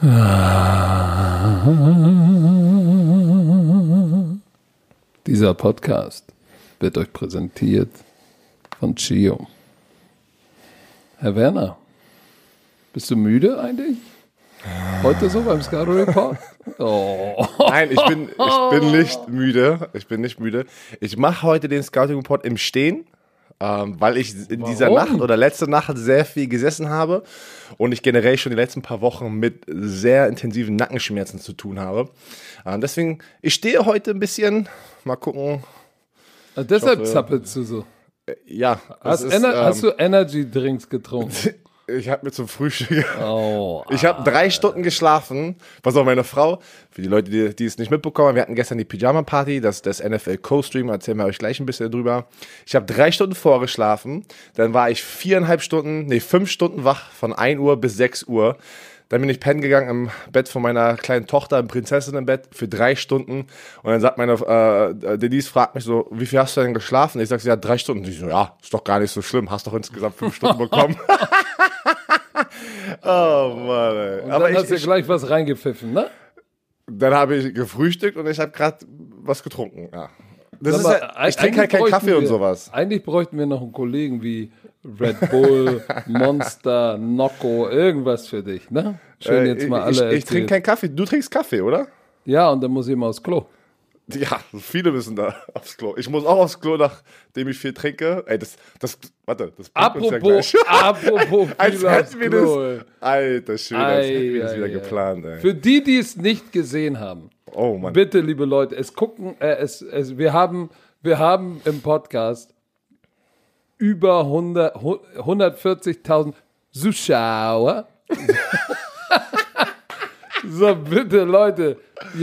Dieser Podcast wird euch präsentiert von Chio. Herr Werner, bist du müde eigentlich? Heute so beim Scouting Report? Oh. Nein, ich bin nicht müde. Ich bin nicht müde. Ich mache heute den Scouting Report im Stehen, weil ich in dieser Nacht oder letzte Nacht sehr viel gesessen habe und ich generell schon die letzten paar Wochen mit sehr intensiven Nackenschmerzen zu tun habe. Deswegen, ich stehe heute ein bisschen. Mal gucken. Also deshalb zappelst du so. Ja. Hast du Energy Drinks getrunken? Ich habe mir zum Frühstück. Ich habe 3 Stunden geschlafen. Pass auf, meine Frau, für die Leute, die es nicht mitbekommen haben, wir hatten gestern die Pyjama-Party, das NFL Co-Stream, erzählen wir euch gleich ein bisschen drüber. Ich habe 3 Stunden vorgeschlafen, dann war ich 5 Stunden wach, von 1 Uhr bis 6 Uhr. Dann bin ich pennen gegangen im Bett von meiner kleinen Tochter, im Prinzessinnenbett, für 3 Stunden. Und dann sagt Denise fragt mich so, wie viel hast du denn geschlafen? Ich sage, ja, 3 Stunden. Ich so, ja, ist doch gar nicht so schlimm, hast doch insgesamt 5 Stunden bekommen. Oh Mann, ey. Und dann hast du gleich was reingepfiffen, ne? Dann habe ich gefrühstückt und ich habe gerade was getrunken, ja. Ich trinke halt keinen Kaffee und sowas. Eigentlich bräuchten wir noch einen Kollegen wie Red Bull, Monster, Nocco, irgendwas für dich, ne? Schön jetzt mal alle Ich trinke keinen Kaffee. Du trinkst Kaffee, oder? Ja, und dann muss ich mal aufs Klo. Ja, viele müssen da aufs Klo. Ich muss auch aufs Klo, nachdem ich viel trinke. Ey, das bringt uns ja gleich. Apropos als viel aufs hätten wir Klo. das, alter Schwede, als hätten wir das wieder geplant, ey. Für die es nicht gesehen haben, oh Mann. Bitte, liebe Leute, wir haben im Podcast über 140.000 Zuschauer. So, bitte, Leute,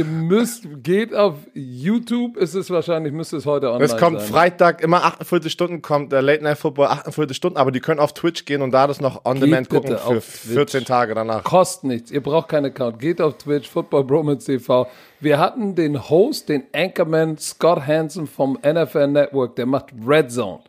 geht auf YouTube, müsste es heute online sein. Es kommt Freitag, immer 48 Stunden kommt der Late Night Football, 48 Stunden, aber die können auf Twitch gehen und da das noch on demand gucken für 14 Tage danach. Kostet nichts, ihr braucht keinen Account, geht auf Twitch, Football Bromance TV. Wir hatten den Host, den Anchorman Scott Hansen vom NFL Network, der macht Red Zone.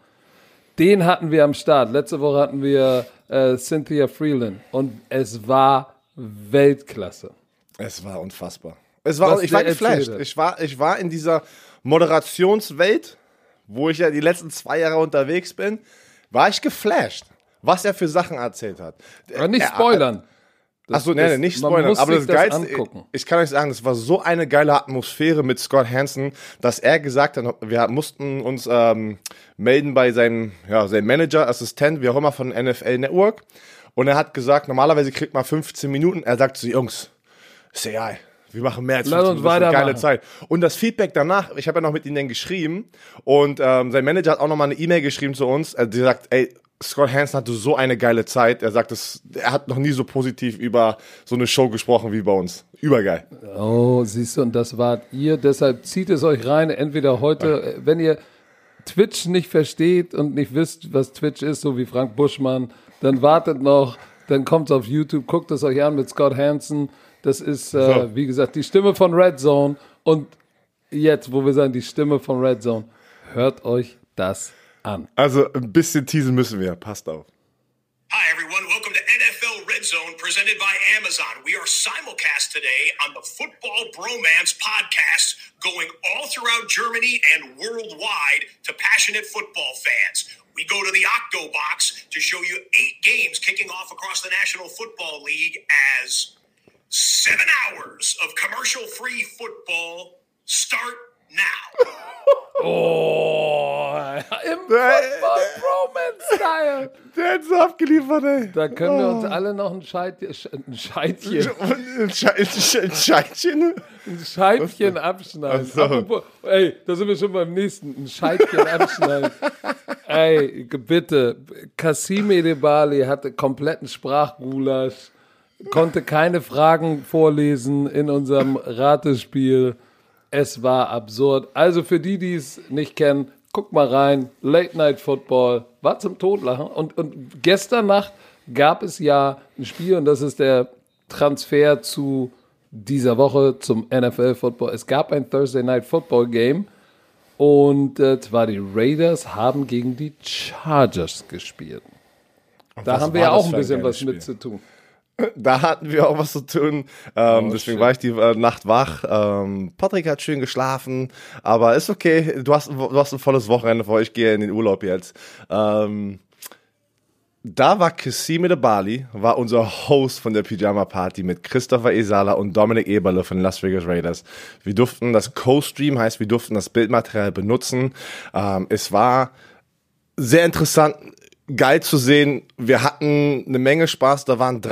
Den hatten wir am Start. Letzte Woche hatten wir Cynthia Freeland und es war Weltklasse. Es war unfassbar. Ich war geflasht. Ich war in dieser Moderationswelt, wo ich ja die letzten 2 Jahre unterwegs bin, war ich geflasht, was er für Sachen erzählt hat. Aber nicht spoilern. Achso, nicht spoilern. Aber das Geilste, ich kann euch sagen, das war so eine geile Atmosphäre mit Scott Hansen, dass er gesagt hat, wir mussten uns melden bei seinem Manager, Assistent, wie auch immer, von NFL Network. Und er hat gesagt, normalerweise kriegt man 15 Minuten. Er sagt zu Jungs, ist egal, wir machen mehr als 15 Minuten, das ist eine geile Zeit. Und das Feedback danach, ich habe ja noch mit ihnen geschrieben und sein Manager hat auch nochmal eine E-Mail geschrieben zu uns, die sagt, ey, Scott Hansen hatte so eine geile Zeit. Er sagt, er hat noch nie so positiv über so eine Show gesprochen wie bei uns. Übergeil. Oh, siehst du, und das wart ihr. Deshalb zieht es euch rein. Entweder heute, wenn ihr Twitch nicht versteht und nicht wisst, was Twitch ist, so wie Frank Buschmann, dann wartet noch, dann kommt es auf YouTube, guckt es euch an mit Scott Hansen. Das ist, wie gesagt, die Stimme von Red Zone. Und jetzt, wo wir sagen, die Stimme von Red Zone, hört euch das an. Also ein bisschen teasen müssen wir, passt auf. Hi everyone, welcome to NFL Red Zone presented by Amazon. We are simulcast today on the Football Bromance podcast going all throughout Germany and worldwide to passionate football fans. We go to the Octo Box to show you 8 games kicking off across the National Football League as 7 hours of commercial-free football start now. Oh, im Football-Bromance-Style. Der hat so abgeliefert, ey. Da können wir uns alle noch ein Scheibchen abschneiden. So. Apropos, ey, da sind wir schon beim nächsten. Ein Scheibchen abschneiden. Ey, bitte. Kassim Edebali hatte kompletten Sprachgulasch, konnte keine Fragen vorlesen in unserem Ratespiel. Es war absurd. Also für die es nicht kennen, guckt mal rein. Late Night Football war zum Totlachen. Und gestern Nacht gab es ja ein Spiel, und das ist der Transfer zu dieser Woche zum NFL Football. Es gab ein Thursday Night Football Game und zwar die Raiders haben gegen die Chargers gespielt. Da haben wir ja auch ein bisschen was mit zu tun. Da hatten wir auch was zu tun. Deswegen war ich die Nacht wach. Patrick hat schön geschlafen, aber ist okay. Du hast ein volles Wochenende vor. Ich gehe in den Urlaub jetzt. Da war Kassim Edebali, war unser Host von der Pyjama Party mit Christopher Esala und Dominik Eberle von den Las Vegas Raiders. Wir durften das Co-Stream, heißt wir durften das Bildmaterial benutzen. Es war sehr interessant, geil zu sehen. Wir hatten eine Menge Spaß. Da waren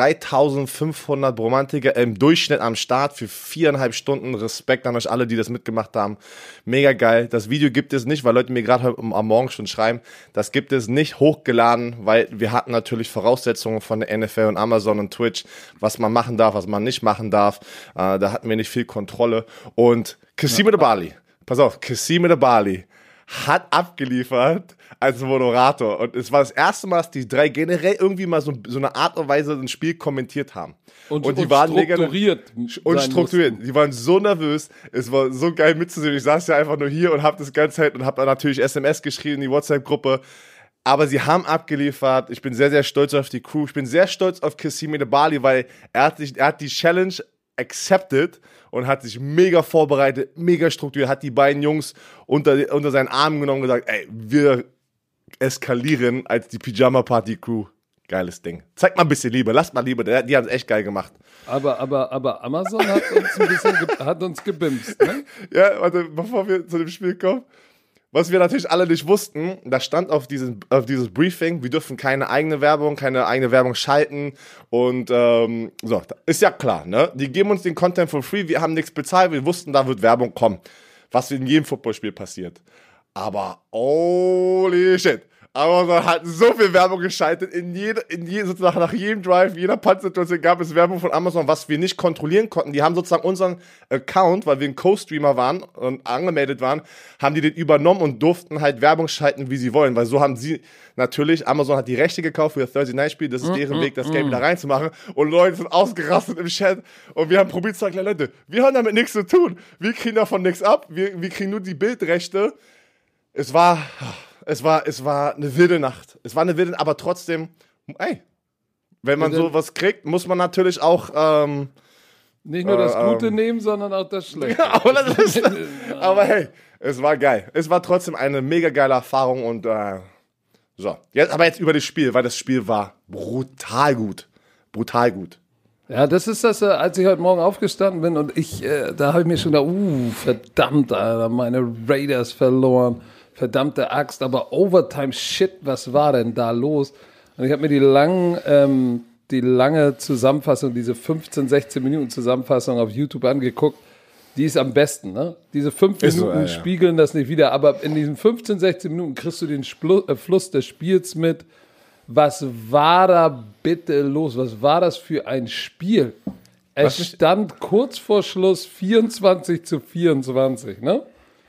3500 Bromantiker im Durchschnitt am Start für 4,5 Stunden. Respekt an euch alle, die das mitgemacht haben. Mega geil. Das Video gibt es nicht, weil Leute mir gerade am Morgen schon schreiben. Das gibt es nicht hochgeladen, weil wir hatten natürlich Voraussetzungen von der NFL und Amazon und Twitch, was man machen darf, was man nicht machen darf. Da hatten wir nicht viel Kontrolle. Und Kassim Edebali, pass auf, Kassim Edebali hat abgeliefert als Moderator. Und es war das erste Mal, dass die drei generell irgendwie mal so eine Art und Weise ein Spiel kommentiert haben. Und die waren strukturiert. Die waren so nervös. Es war so geil mitzusehen. Ich saß ja einfach nur hier und habe das ganze Zeit und habe dann natürlich SMS geschrieben in die WhatsApp-Gruppe. Aber sie haben abgeliefert. Ich bin sehr, sehr stolz auf die Crew. Ich bin sehr stolz auf Kassim Edebali, weil er hat die Challenge accepted und hat sich mega vorbereitet, mega strukturiert, hat die beiden Jungs unter seinen Arm genommen und gesagt, ey, wir eskalieren als die Pyjama Party Crew. Geiles Ding. Zeig mal ein bisschen Liebe, lasst mal Liebe, die haben es echt geil gemacht. Aber Amazon hat uns ein bisschen hat uns gebimst, ne? Ja, warte, bevor wir zu dem Spiel kommen. Was wir natürlich alle nicht wussten, da stand auf dieses Briefing, wir dürfen keine eigene Werbung schalten und so, ist ja klar, ne? Die geben uns den Content for free, wir haben nichts bezahlt, wir wussten, da wird Werbung kommen, was in jedem Footballspiel passiert. Aber holy shit, Amazon hat so viel Werbung geschaltet, sozusagen nach jedem Drive, jeder Punt-Situation gab es Werbung von Amazon, was wir nicht kontrollieren konnten. Die haben sozusagen unseren Account, weil wir ein Co-Streamer waren und angemeldet waren, haben die den übernommen und durften halt Werbung schalten, wie sie wollen, weil so haben sie natürlich, Amazon hat die Rechte gekauft für das Thursday Night Spiel, das ist deren Weg, das Game wieder reinzumachen und Leute sind ausgerastet im Chat und wir haben probiert zu sagen, Leute, wir haben damit nichts zu tun, wir kriegen davon nichts ab, wir kriegen nur die Bildrechte. Es war eine wilde Nacht. Es war eine wilde, aber trotzdem, ey, wenn man sowas kriegt, muss man natürlich auch nicht nur das Gute nehmen, sondern auch das Schlechte. Aber hey, es war geil. Es war trotzdem eine mega geile Erfahrung und so. Jetzt über das Spiel, weil das Spiel war brutal gut. Brutal gut. Ja, das ist das, als ich heute Morgen aufgestanden bin und da habe ich mir schon gedacht, verdammt, Alter, meine Raiders verloren. Verdammte Axt, aber Overtime, shit, was war denn da los? Und ich habe mir die lange Zusammenfassung, diese 15, 16 Minuten Zusammenfassung auf YouTube angeguckt. Die ist am besten, ne? Diese 5 Minuten spiegeln das nicht wieder, aber in diesen 15, 16 Minuten kriegst du den Fluss des Spiels mit. Was war da bitte los? Was war das für ein Spiel? Es stand kurz vor Schluss 24-24, ne?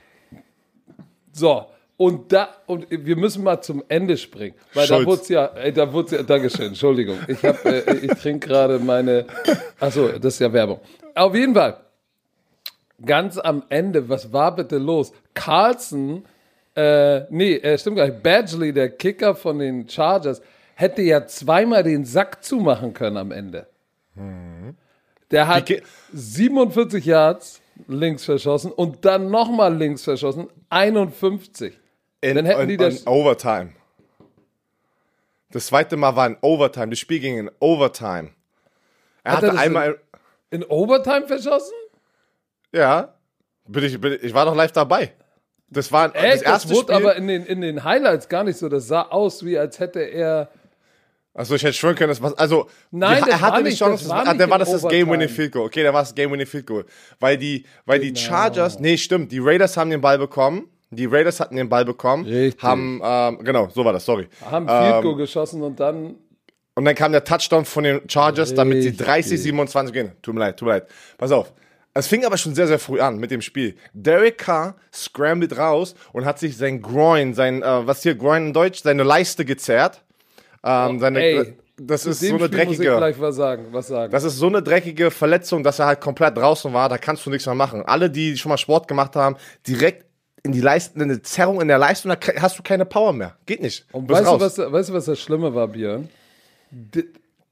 So. Und wir müssen mal zum Ende springen, weil da wurde es ja, Dankeschön, Entschuldigung, ich trinke gerade achso, das ist ja Werbung. Auf jeden Fall, ganz am Ende, was war bitte los? Carlson, stimmt gar nicht, Badgley, der Kicker von den Chargers, hätte ja zweimal den Sack zumachen können am Ende. Der hat 47 Yards links verschossen und dann nochmal links verschossen, 51. Dann hätten die das. In Overtime. Das zweite Mal war in Overtime. Das Spiel ging in Overtime. Er hatte einmal. In Overtime verschossen? Ja. Ich war doch live dabei. Das war das erste das wurde Spiel. Aber in den Highlights gar nicht so. Das sah aus, wie als hätte er. Achso, ich hätte schwören können, das war. Also, nein, er hatte die Chance. Dann war das Game-Winning Field Goal. Okay, dann war es das Game-Winning Field Goal. Weil die Chargers. Nee, stimmt. Die Raiders haben den Ball bekommen. Richtig. Haben, genau, so war das, sorry. Haben Field Goal geschossen und dann kam der Touchdown von den Chargers, damit sie 30-27 gehen. Tut mir leid. Pass auf. Es fing aber schon sehr, sehr früh an mit dem Spiel. Derek Carr scrambled raus und hat sich sein Groin, was hier Groin in Deutsch, seine Leiste gezerrt. Das ist so eine dreckige. Muss ich gleich was sagen. Das ist so eine dreckige Verletzung, dass er halt komplett draußen war. Da kannst du nichts mehr machen. Alle, die schon mal Sport gemacht haben, direkt in die Leiste, eine Zerrung in der Leiste und da hast du keine Power mehr. Geht nicht. Und weißt du, was das Schlimme war, Björn?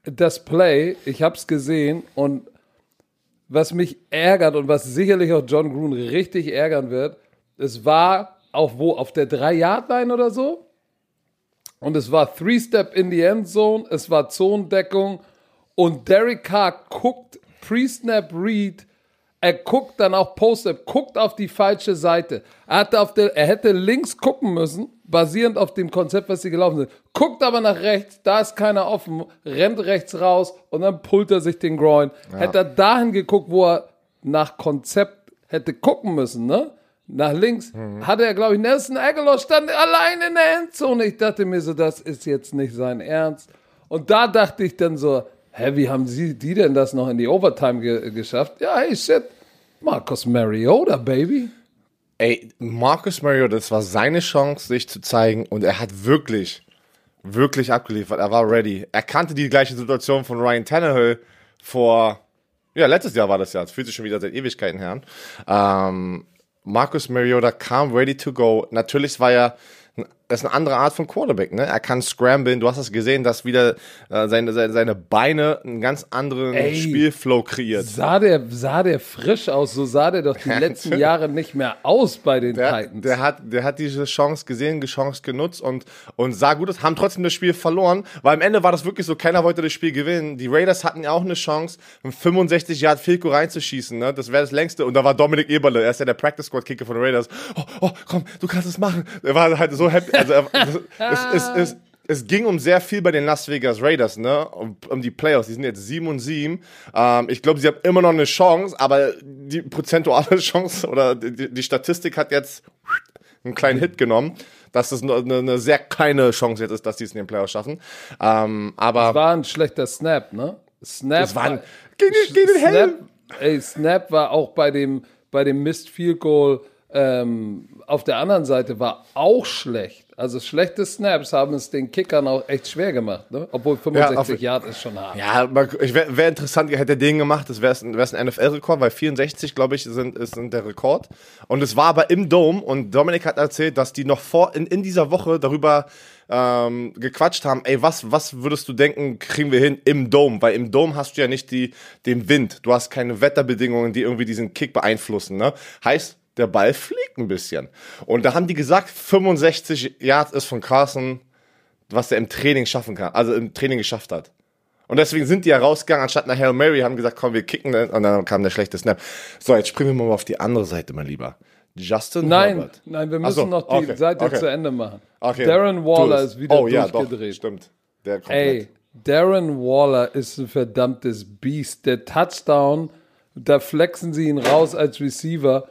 das Play, ich habe es gesehen und was mich ärgert und was sicherlich auch John Gruden richtig ärgern wird, es war auf der 3-Yard-Line oder so und es war 3-Step in die Endzone, es war Zonendeckung und Derek Carr guckt Pre-Snap Read, er guckt dann auch Post-Snap, guckt auf die falsche Seite. Er hätte links gucken müssen, basierend auf dem Konzept, was sie gelaufen sind. Guckt aber nach rechts, da ist keiner offen, rennt rechts raus und dann pullt er sich den Groin. Ja. Hätte er dahin geguckt, wo er nach Konzept hätte gucken müssen, ne? Nach links, hatte er, glaube ich, Nelson Aguilar stand allein in der Endzone. Ich dachte mir so, das ist jetzt nicht sein Ernst. Und da dachte ich dann so, wie haben die denn das noch in die Overtime geschafft? Ja, hey, shit, Marcus Mariota, baby. Ey, Marcus Mariota, das war seine Chance, sich zu zeigen und er hat wirklich, wirklich abgeliefert. Er war ready. Er kannte die gleiche Situation von Ryan Tannehill letztes Jahr war das ja. Das fühlt sich schon wieder seit Ewigkeiten her an. Marcus Mariota kam ready to go. Natürlich das ist eine andere Art von Quarterback, ne? Er kann scramblen. Du hast es gesehen, dass wieder seine Beine einen ganz anderen Spielflow kreiert. Sah der frisch aus? So sah der doch die letzten Jahre nicht mehr aus bei den Titans. Der hat diese Chance gesehen, die Chance genutzt und sah gut aus. Haben trotzdem das Spiel verloren, weil am Ende war das wirklich so, keiner wollte das Spiel gewinnen. Die Raiders hatten ja auch eine Chance, einen 65 Yard Field Goal reinzuschießen, ne? Das wäre das längste. Und da war Dominik Eberle, er ist ja der Practice Squad Kicker von den Raiders. Oh, komm, du kannst es machen. Er war halt so happy. Also es ging um sehr viel bei den Las Vegas Raiders, ne? Um die Playoffs. Die sind jetzt 7-7. Ich glaube, sie haben immer noch eine Chance, aber die prozentuale Chance oder die Statistik hat jetzt einen kleinen Hit genommen, dass es eine sehr kleine Chance jetzt ist, dass sie es in den Playoffs schaffen. Aber es war ein schlechter Snap, ne? Das war gegen den Helm. Snap war auch bei dem Missed Field Goal auf der anderen Seite war auch schlecht. Also schlechte Snaps haben es den Kickern auch echt schwer gemacht, ne? Obwohl 65 Yard ist schon hart. Ja, wäre interessant, hätte er den gemacht, das wäre ein NFL-Rekord, weil 64, glaube ich, sind der Rekord. Und es war aber im Dome und Dominik hat erzählt, dass die noch in dieser Woche darüber gequatscht haben, was würdest du denken, kriegen wir hin im Dome? Weil im Dome hast du ja nicht den Wind, du hast keine Wetterbedingungen, die irgendwie diesen Kick beeinflussen, ne? Heißt, der Ball fliegt ein bisschen. Und da haben die gesagt, 65 Yards ist von Carson, was er im Training schaffen kann, also im Training geschafft hat. Und deswegen sind die ja rausgegangen, anstatt nach Hail Mary, haben gesagt, komm, wir kicken, und dann kam der schlechte Snap. So, jetzt springen wir mal auf die andere Seite, mein Lieber. Justin Herbert. Nein, wir müssen noch die Seite zu Ende machen. Okay. Darren Waller ist wieder durchgedreht. Doch, stimmt. Darren Waller ist ein verdammtes Biest. Der Touchdown, da flexen sie ihn raus als Receiver.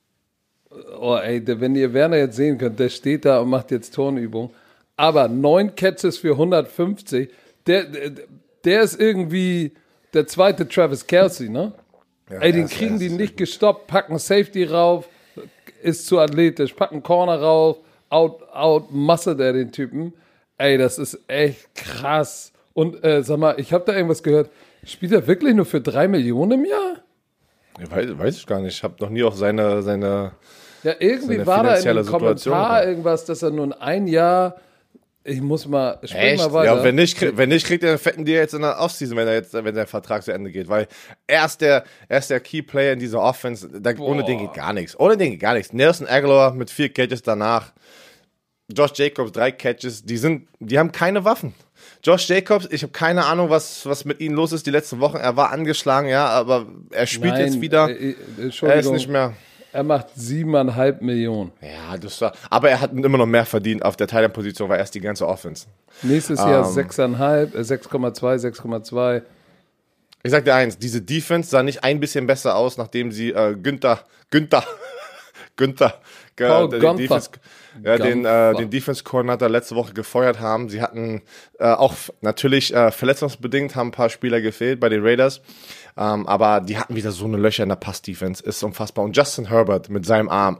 Oh, wenn ihr Werner jetzt sehen könnt, der steht da und macht jetzt Turnübung. Aber 9 Catches für 150. Der ist irgendwie der zweite Travis Kelce, ne? Ja, den kriegen die nicht gestoppt, packen Safety rauf, ist zu athletisch, packen Corner rauf, outmuscelt er den Typen. Das ist echt krass. Und sag mal, ich habe da irgendwas gehört. Spielt er wirklich nur für 3 Millionen im Jahr? Ja, weiß ich gar nicht. Ich habe noch nie auch seine ja, irgendwie war da in einem Kommentar irgendwas, dass er nur ein Jahr. Ich muss mal, spring mal weiter. Ja, wenn nicht, kriegt er einen fetten Deal jetzt in der Offseason, wenn der Vertrag zu Ende geht, weil er ist der Key Player in dieser Offense. Ohne den geht gar nichts. Nelson Aguilar mit 4 Catches danach. Josh Jacobs 3 Catches. Die haben keine Waffen. Josh Jacobs, ich habe keine Ahnung, was mit ihm los ist die letzten Wochen. Er war angeschlagen, ja, aber er spielt jetzt wieder. Er ist nicht mehr. Er macht 7,5 Millionen. Ja, aber er hat immer noch mehr verdient auf der Tight-End-Position, weil er ist die ganze Offense. Nächstes Jahr 6,5, 6,2. Ich sag dir eins, diese Defense sah nicht ein bisschen besser aus, nachdem sie Günther, den Defense-Coordinator letzte Woche gefeuert haben. Sie hatten auch natürlich verletzungsbedingt, haben ein paar Spieler gefehlt bei den Raiders. Aber die hatten wieder so eine Löcher in der Pass-Defense, ist unfassbar. Und Justin Herbert mit seinem Arm,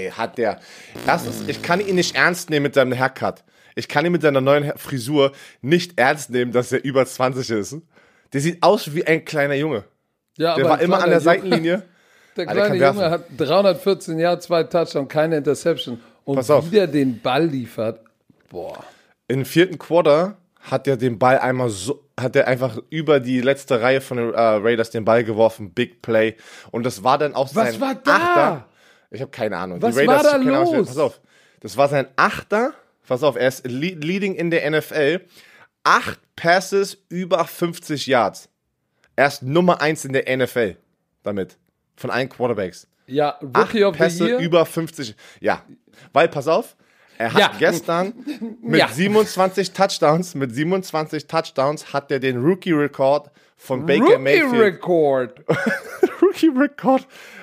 ich kann ihn nicht ernst nehmen mit seinem Haircut. Ich kann ihn mit seiner neuen Frisur nicht ernst nehmen, dass er über 20 ist. Der sieht aus wie ein kleiner Junge. Ja, der war immer an der Seitenlinie. Der kleine Junge hat 314 Jahre, 2 Touchdowns, keine Interception. Und wieder den Ball liefert. Boah. Im 4. Quarter hat er den Ball einmal so hat er einfach über die letzte Reihe von den Raiders den Ball geworfen, Big Play. Und das war dann auch sein Achter. Ich habe keine Ahnung. Was war da los? Pass auf, das war sein Achter. Pass auf, er ist leading in der NFL. 8 Passes über 50 Yards. Er ist Nummer 1 in der NFL damit. Von allen Quarterbacks. Ja, Rookie of the Year. Pässe über 50. Ja, weil, pass auf, er hat gestern mit 27 Touchdowns hat er den Rookie-Rekord von Baker Mayfield. Rookie-Rekord.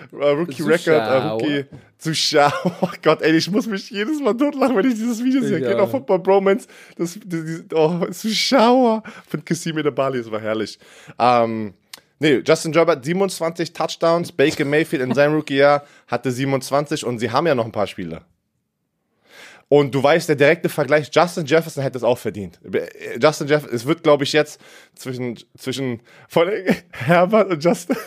Zuschauer. Oh Gott, ey, ich muss mich jedes Mal totlachen, wenn ich dieses Video sehe. Geht auf Football Bromance. Zuschauer von Kassim Edebali, das war herrlich. Justin Herbert 27 Touchdowns, Baker Mayfield in seinem Rookie-Jahr hatte 27 und sie haben ja noch ein paar Spiele. Und du weißt, der direkte Vergleich, Justin Jefferson hätte es auch verdient. Justin Jefferson, es wird, glaube ich, jetzt zwischen von Herbert und Justin.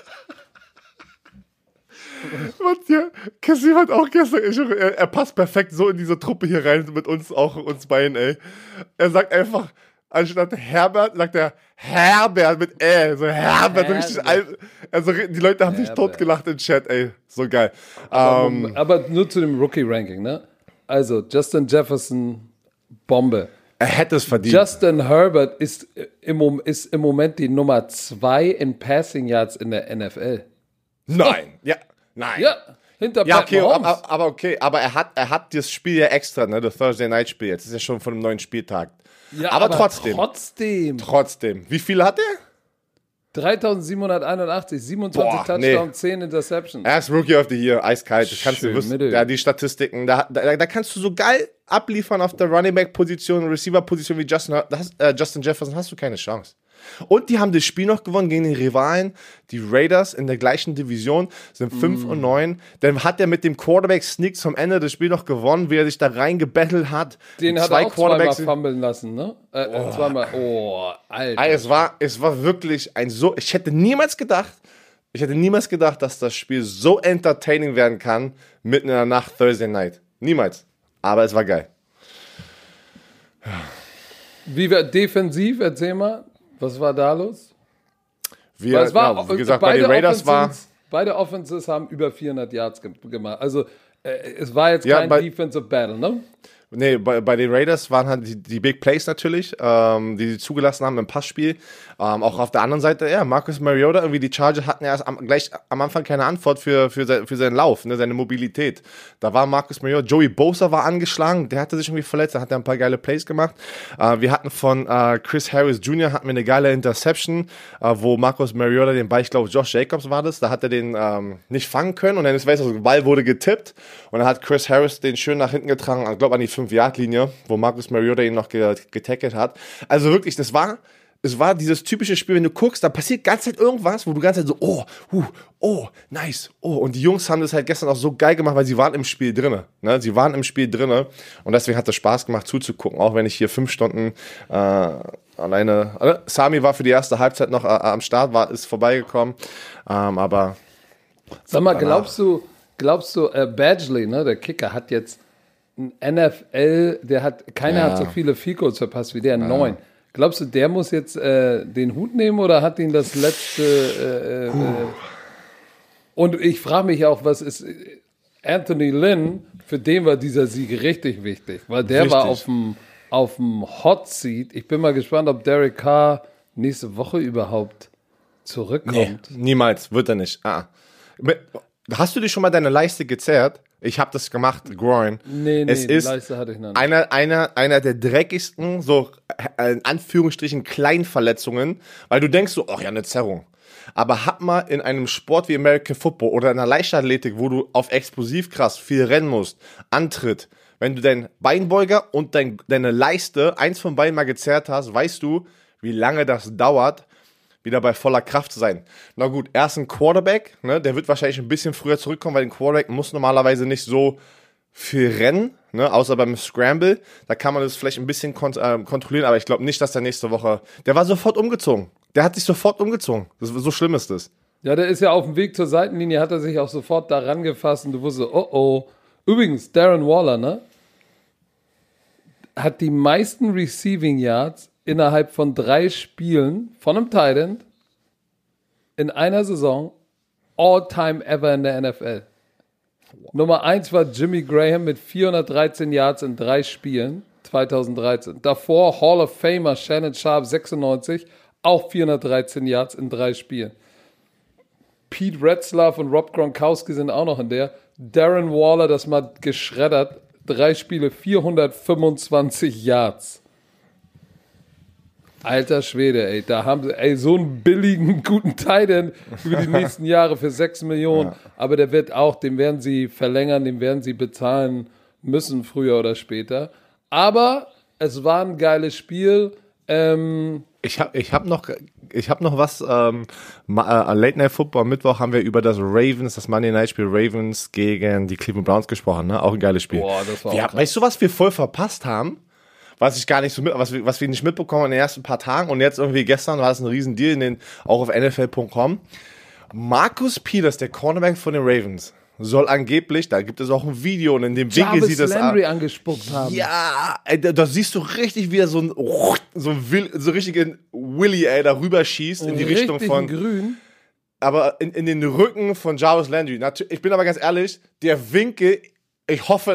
Und ja, Kassim hat auch gestern, er passt perfekt so in diese Truppe hier rein, mit uns beiden, ey. Er sagt einfach, anstatt Herbert, sagt er Herbert mit so Herbert. Richtig, also die Leute haben sich totgelacht im Chat, ey. So geil. Aber nur zu dem Rookie-Ranking, ne? Also, Justin Jefferson, Bombe. Er hätte es verdient. Justin Herbert ist im Moment die Nummer 2 in Passing Yards in der NFL. Nein. Ja, nein. Ja, hinter Pat Mahomes. Aber er hat das Spiel ja extra, ne? Das Thursday Night Spiel. Jetzt ist ja schon von einem neuen Spieltag. Ja, aber trotzdem. Wie viel hat er? 3.781, 27 Touchdowns, 10 Interceptions. Er ist Rookie of the Year, eiskalt. Das kannst du wissen. Ja, die Statistiken, da kannst du so geil abliefern auf der Running Back Position, Receiver Position wie Justin Jefferson, hast du keine Chance. Und die haben das Spiel noch gewonnen gegen den Rivalen. Die Raiders in der gleichen Division sind 5-9. Dann hat er mit dem Quarterback-Sneak zum Ende des Spiels noch gewonnen, wie er sich da reingebettelt hat. Den hat er auch zweimal fummeln lassen, ne? Zweimal. Oh, Alter. Es war wirklich ich hätte niemals gedacht, dass das Spiel so entertaining werden kann, mitten in der Nacht, Thursday Night. Niemals. Aber es war geil. Wie wir defensiv, erzähl mal. Was war da los? Wie gesagt, bei den Raiders beide Offenses haben über 400 Yards gemacht. Also es war jetzt kein Defensive Battle, ne? Nee, bei den Raiders waren halt die Big Plays natürlich, die sie zugelassen haben im Passspiel. Auch auf der anderen Seite, ja, Marcus Mariota, irgendwie die Chargers hatten ja gleich am Anfang keine Antwort für seinen Lauf, ne, seine Mobilität. Da war Marcus Mariota, Joey Bosa war angeschlagen, der hatte sich irgendwie verletzt, da hat er ein paar geile Plays gemacht. Wir hatten von Chris Harris Jr. hatten wir eine geile Interception, wo Marcus Mariota den Ball, ich glaube Josh Jacobs war das, da hat er den nicht fangen können und dann der Ball wurde getippt und dann hat Chris Harris den schön nach hinten getragen, ich glaube an die 5-Yard-Linie, wo Marcus Mariota ihn noch getackelt hat. Also wirklich, es war dieses typische Spiel, wenn du guckst, da passiert die ganze Zeit irgendwas, wo du die ganze Zeit so, nice, und die Jungs haben das halt gestern auch so geil gemacht, weil sie waren im Spiel drinne, ne? Sie waren im Spiel drinne und deswegen hat es Spaß gemacht zuzugucken, auch wenn ich hier 5 Stunden alleine, Sami war für die erste Halbzeit noch am Start, ist vorbeigekommen, aber sag mal, glaubst du, Badgley, ne, der Kicker, hat jetzt ein NFL, keiner hat so viele Field Goals verpasst wie der, 9. Glaubst du, der muss jetzt den Hut nehmen oder hat ihn das letzte und ich frage mich auch, was ist Anthony Lynn, für den war dieser Sieg richtig wichtig, weil der war auf dem Hot Seat. Ich bin mal gespannt, ob Derek Carr nächste Woche überhaupt zurückkommt. Nee, niemals, wird er nicht. Hast du dir schon mal deine Leiste gezerrt? Ich habe das gemacht, Groin. Nee, es ist Leiste hatte ich noch nicht. Einer der dreckigsten, so in Anführungsstrichen Kleinverletzungen, weil du denkst so, ach ja, eine Zerrung. Aber hab mal in einem Sport wie American Football oder in einer Leichtathletik, wo du auf Explosivkraft viel rennen musst, Antritt, wenn du deinen Beinbeuger und deine Leiste, eins von beiden mal gezerrt hast, weißt du, wie lange das dauert, wieder bei voller Kraft zu sein. Na gut, er ist ein Quarterback, ne, der wird wahrscheinlich ein bisschen früher zurückkommen, weil ein Quarterback muss normalerweise nicht so viel rennen, ne, außer beim Scramble. Da kann man das vielleicht ein bisschen kontrollieren, aber ich glaube nicht, dass der nächste Woche... Der war sofort umgezogen. Der hat sich sofort umgezogen. So schlimm ist das. Ja, der ist ja auf dem Weg zur Seitenlinie, hat er sich auch sofort da rangefasst und du wusstest, Übrigens, Darren Waller, ne, hat die meisten Receiving Yards innerhalb von 3 Spielen von einem Tight End in einer Saison all-time ever in der NFL. Nummer 1 war Jimmy Graham mit 413 Yards in 3 Spielen, 2013. Davor Hall of Famer Shannon Sharp, 96, auch 413 Yards in 3 Spielen. Pete Retzlaff und Rob Gronkowski sind auch noch in der. Darren Waller, das mal geschreddert, 3 Spiele, 425 Yards. Alter Schwede, ey, da haben sie, so einen billigen, guten Tight End über die nächsten Jahre für 6 Millionen. Ja. Aber der wird auch, den werden sie verlängern, den werden sie bezahlen müssen, früher oder später. Aber es war ein geiles Spiel. Ich hab noch was. Late Night Football Mittwoch haben wir über das Monday Night Spiel Ravens gegen die Cleveland Browns gesprochen, ne? Auch ein geiles Spiel. Boah, das war auch krass. Weißt du, was wir voll verpasst haben? Was ich gar nicht so was wir nicht mitbekommen in den ersten paar Tagen und jetzt irgendwie gestern war es ein Riesendeal auch auf NFL.com. Marcus Peters, der Cornerback von den Ravens, soll angeblich, da gibt es auch ein Video und in dem Winkel sieht das Landry angespuckt haben. Ja, da siehst du richtig, wie er so richtigen Willy, da rüber schießt in die Richtung von grün. Aber in den Rücken von Jarvis Landry. Ich bin aber ganz ehrlich, der Winkel, ich hoffe,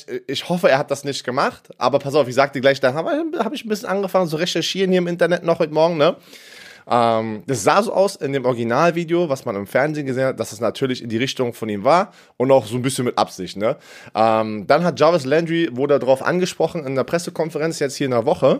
er hat das nicht gemacht, aber pass auf, ich sag dir gleich, dann habe ich ein bisschen angefangen zu recherchieren hier im Internet noch heute Morgen, ne? Das sah so aus in dem Originalvideo, was man im Fernsehen gesehen hat, dass es natürlich in die Richtung von ihm war und auch so ein bisschen mit Absicht, ne? Dann hat Jarvis Landry, wurde darauf angesprochen in der Pressekonferenz jetzt hier in der Woche.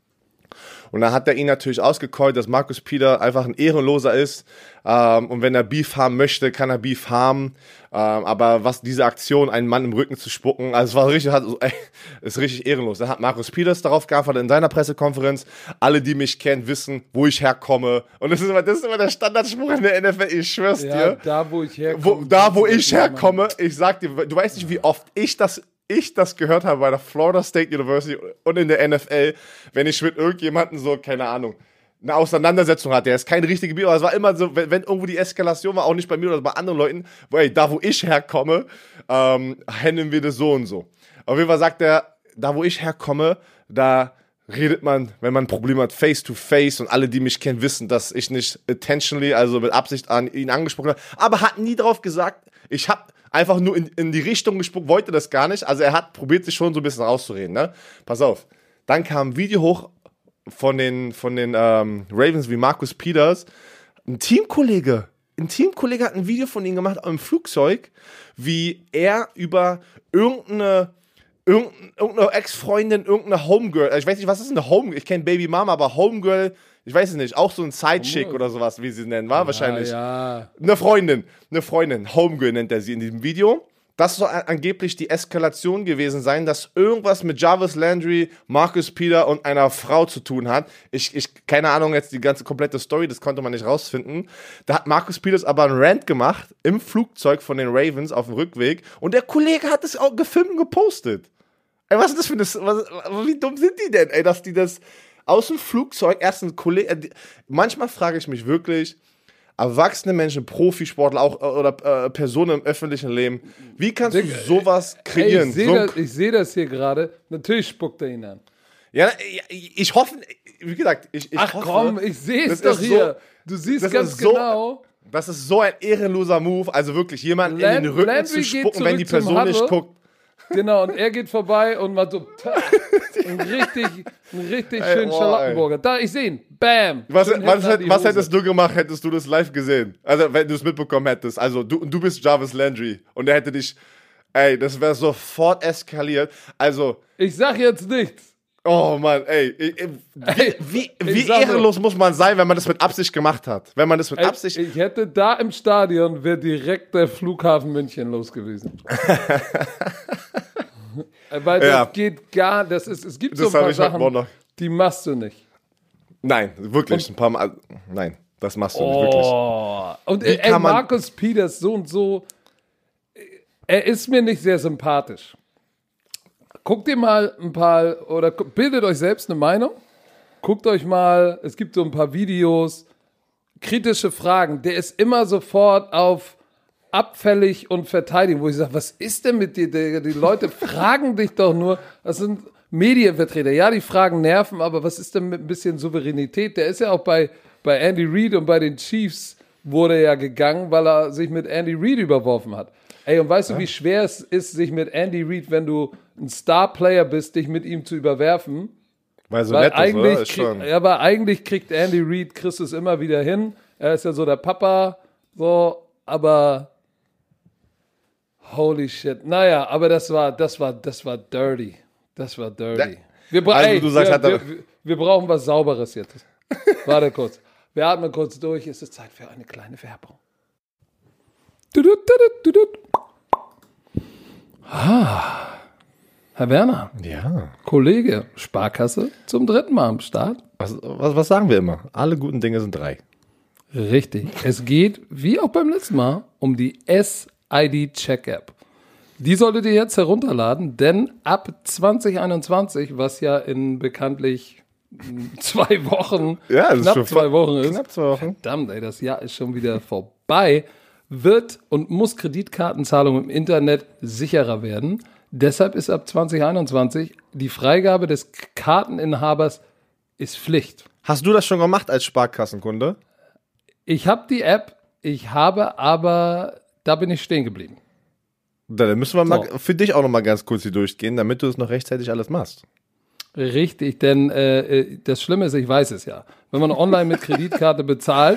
Und dann hat er ihn natürlich ausgekeult, dass Marcus Peters einfach ein Ehrenloser ist. Und wenn er Beef haben möchte, kann er Beef haben. Aber was diese Aktion, einen Mann im Rücken zu spucken, also es war richtig, ist richtig ehrenlos. Dann hat Marcus Peters darauf geantwortet in seiner Pressekonferenz, alle, die mich kennen, wissen, wo ich herkomme. Und das ist immer der Standardspruch in der NFL, ich schwör's dir. Da, wo ich herkomme. Wo ich herkomme, ich sag dir, du weißt nicht, wie oft ich das gehört habe bei der Florida State University und in der NFL, wenn ich mit irgendjemandem so, keine Ahnung, eine Auseinandersetzung hatte. Der ist kein richtiger Bier, aber es war immer so, wenn irgendwo die Eskalation war, auch nicht bei mir oder bei anderen Leuten, wo ich herkomme, handeln wir das so und so. Auf jeden Fall sagt er, da wo ich herkomme, da redet man, wenn man ein Problem hat, face to face und alle, die mich kennen, wissen, dass ich nicht intentionally, also mit Absicht an ihn angesprochen habe, aber hat nie drauf gesagt, ich habe einfach nur in die Richtung gespuckt, wollte das gar nicht. Also er hat probiert, sich schon so ein bisschen rauszureden, ne? Pass auf. Dann kam ein Video hoch von den Ravens wie Marcus Peters. Ein Teamkollege hat ein Video von ihm gemacht im Flugzeug, wie er über irgendeine Ex-Freundin, irgendeine Homegirl, ich weiß nicht, was ist eine Homegirl? Ich kenne Baby Mama, aber Homegirl, ich weiß es nicht, auch so ein Sidechick oder sowas, wie sie nennen, war wahrscheinlich. Ja. Eine Freundin, Homegirl nennt er sie in diesem Video. Das soll angeblich die Eskalation gewesen sein, dass irgendwas mit Jarvis Landry, Marcus Peters und einer Frau zu tun hat. Keine Ahnung jetzt die ganze komplette Story, das konnte man nicht rausfinden. Da hat Marcus Peters aber einen Rant gemacht im Flugzeug von den Ravens auf dem Rückweg und der Kollege hat das auch gefilmt und gepostet. Ey, was ist das für wie dumm sind die denn, ey, dass die das aus dem Flugzeug erst ein Kollege, manchmal frage ich mich wirklich, erwachsene Menschen, Profisportler auch oder Personen im öffentlichen Leben, wie kannst du sowas kreieren? Ich sehe das hier gerade, natürlich spuckt er ihn an. Ja, ich hoffe, wie gesagt, ich hoffe, komm, ich sehe es doch hier. Du siehst ganz genau. Das ist so ein ehrenloser Move, also wirklich jemanden in den Rücken zu spucken, wenn die Person nicht guckt. Genau, und er geht vorbei und macht so einen richtig schönen Charlottenburger. Da, ich sehe ihn. Bam. Was hättest du gemacht, hättest du das live gesehen? Also, wenn du es mitbekommen hättest. Also, du bist Jarvis Landry und er hätte dich, das wäre sofort eskaliert. Also. Ich sag jetzt nichts. Oh Mann, wie ehrenlos muss man sein, wenn man das mit Absicht gemacht hat? Wenn man das mit Absicht... Ich hätte da im Stadion, wäre direkt der Flughafen München los gewesen. Weil das geht gar... Es gibt so ein paar Sachen, die machst du nicht. Nein, wirklich, ein paar Mal... Nein, das machst du nicht, wirklich. Und Marcus Peters, so und so, er ist mir nicht sehr sympathisch. Guckt ihr mal ein paar, oder bildet euch selbst eine Meinung. Guckt euch mal, es gibt so ein paar Videos, kritische Fragen. Der ist immer sofort auf abfällig und verteidigen, wo ich sage, was ist denn mit dir, Digga? Die Leute fragen dich doch nur, das sind Medienvertreter, ja, die Fragen nerven, aber was ist denn mit ein bisschen Souveränität? Der ist ja auch bei Andy Reid und bei den Chiefs wurde er ja gegangen, weil er sich mit Andy Reid überworfen hat. Ey, und weißt du, wie schwer es ist, sich mit Andy Reid, wenn du ein Star-Player bist, dich mit ihm zu überwerfen? Weil so nett ist, oder? Ist schon. Ja, aber eigentlich kriegt Andy Reid, kriegst du es immer wieder hin. Er ist ja so der Papa, so, aber holy shit. Naja, aber das war dirty. Das war dirty. Wir brauchen was Sauberes jetzt. Warte kurz. Wir atmen kurz durch. Es ist Zeit für eine kleine Werbung. Herr Werner. Ja. Kollege, Sparkasse zum 3. Mal am Start. Was sagen wir immer? Alle guten Dinge sind 3. Richtig. Es geht, wie auch beim letzten Mal, um die SID Check App. Die solltet ihr jetzt herunterladen, denn ab 2021, was ja in bekanntlich 2 Wochen, knapp 2 Wochen ist, knapp 2 Wochen. Verdammt, ey, das Jahr ist schon wieder vorbei, wird und muss Kreditkartenzahlung im Internet sicherer werden. Deshalb ist ab 2021 die Freigabe des Karteninhabers ist Pflicht. Hast du das schon gemacht als Sparkassenkunde? Ich habe die App, aber da bin ich stehen geblieben. Dann müssen wir mal für dich auch noch mal ganz kurz hier durchgehen, damit du es noch rechtzeitig alles machst. Richtig, denn das Schlimme ist, ich weiß es ja, wenn man online mit Kreditkarte bezahlt,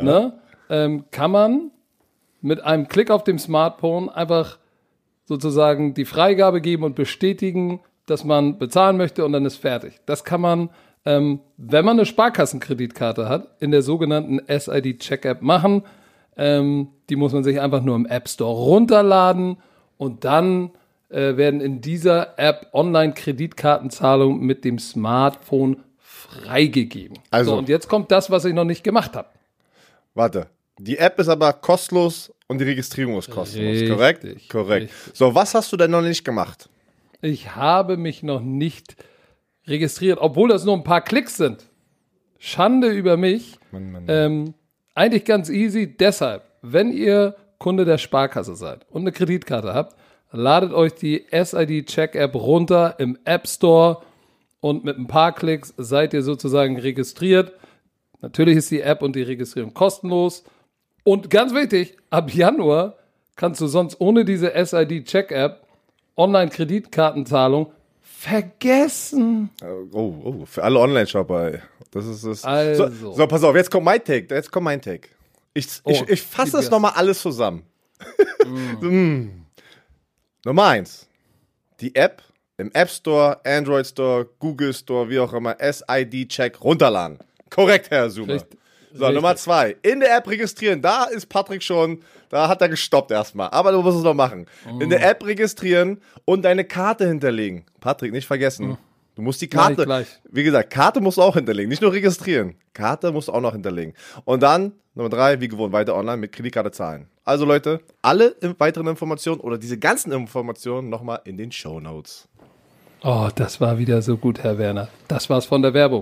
kann man mit einem Klick auf dem Smartphone einfach sozusagen die Freigabe geben und bestätigen, dass man bezahlen möchte und dann ist fertig. Das kann man, wenn man eine Sparkassenkreditkarte hat, in der sogenannten SID Check App machen. Die muss man sich einfach nur im App Store runterladen und dann werden in dieser App Online-Kreditkartenzahlungen mit dem Smartphone freigegeben. Also, und jetzt kommt das, was ich noch nicht gemacht habe. Warte, die App ist aber kostenlos und die Registrierung ist kostenlos, Richtig, korrekt? Richtig. So, was hast du denn noch nicht gemacht? Ich habe mich noch nicht registriert, obwohl das nur ein paar Klicks sind. Schande über mich. Mann. Eigentlich ganz easy. Deshalb, wenn ihr Kunde der Sparkasse seid und eine Kreditkarte habt, ladet euch die SID Check App runter im App Store und mit ein paar Klicks seid ihr sozusagen registriert. Natürlich ist die App und die Registrierung kostenlos. Und ganz wichtig, ab Januar kannst du sonst ohne diese SID Check App Online-Kreditkartenzahlung vergessen. Oh, für alle Online-Shopper, ey. Das ist das. Also. So, pass auf, jetzt kommt mein Take. Ich fasse das nochmal alles zusammen. Nummer 1. Die App im App Store, Android Store, Google Store, wie auch immer, SID-Check runterladen. Korrekt, Herr Sumer. Richtig. Nummer 2. In der App registrieren. Da ist Patrick schon, da hat er gestoppt erstmal. Aber du musst es noch machen. In der App registrieren und deine Karte hinterlegen. Patrick, nicht vergessen. Du musst die Karte, wie gesagt, Karte musst du auch hinterlegen. Nicht nur registrieren. Karte musst du auch noch hinterlegen. Und dann, Nummer 3, wie gewohnt, weiter online mit Kreditkarte zahlen. Also Leute, alle weiteren Informationen oder diese ganzen Informationen nochmal in den Shownotes. Oh, das war wieder so gut, Herr Werner. Das war's von der Werbung.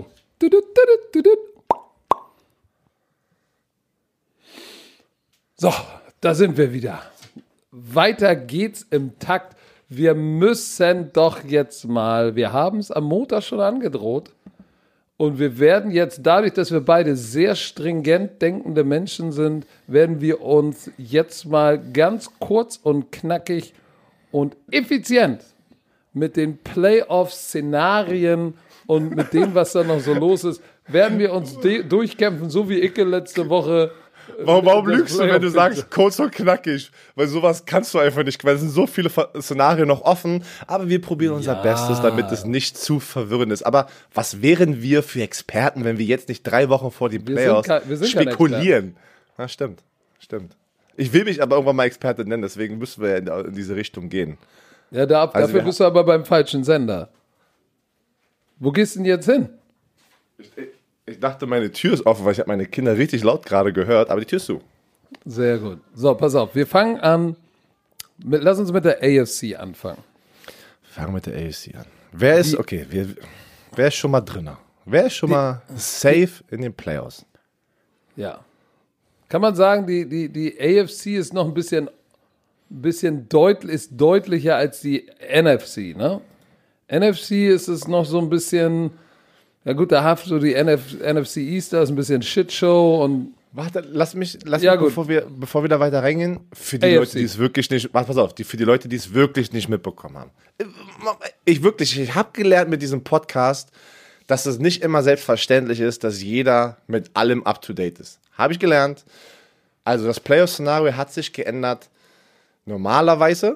So, da sind wir wieder. Weiter geht's im Takt. Wir müssen doch jetzt mal, wir haben es am Montag schon angedroht und wir werden jetzt, dadurch, dass wir beide sehr stringent denkende Menschen sind, werden wir uns jetzt mal ganz kurz und knackig und effizient mit den Playoff-Szenarien und mit dem, was da noch so los ist, werden wir uns durchkämpfen, so wie Icke letzte Woche. Warum lügst du, wenn du sagst, kurz und knackig? Weil sowas kannst du einfach nicht, weil es sind so viele Szenarien noch offen, aber wir probieren unser Bestes, damit es nicht zu verwirrend ist. Aber was wären wir für Experten, wenn wir jetzt nicht 3 Wochen vor den Playoffs spekulieren? Na, stimmt. Ich will mich aber irgendwann mal Experte nennen, deswegen müssen wir in diese Richtung gehen. Ja, dafür bist du aber beim falschen Sender. Wo gehst du denn jetzt hin? Ich dachte, meine Tür ist offen, weil ich habe meine Kinder richtig laut gerade gehört, aber die Tür ist zu. Sehr gut. So, pass auf, wir fangen an. Lass uns mit der AFC anfangen. Fangen mit der AFC an. Wer ist schon mal drin? Wer ist schon mal safe in den Playoffs? Ja. Kann man sagen, die AFC ist noch ein bisschen deutlicher als die NFC, ne? NFC ist es noch so ein bisschen, ja gut, da haft so die NFC East, da ist ein bisschen Shitshow und. Warte, lass mich bevor wir da weiter reingehen, für die Leute, die es wirklich nicht, für die Leute, die es wirklich nicht mitbekommen haben. Ich habe gelernt mit diesem Podcast, dass es nicht immer selbstverständlich ist, dass jeder mit allem up to date ist. Habe ich gelernt. Also das Playoff-Szenario hat sich geändert. Normalerweise,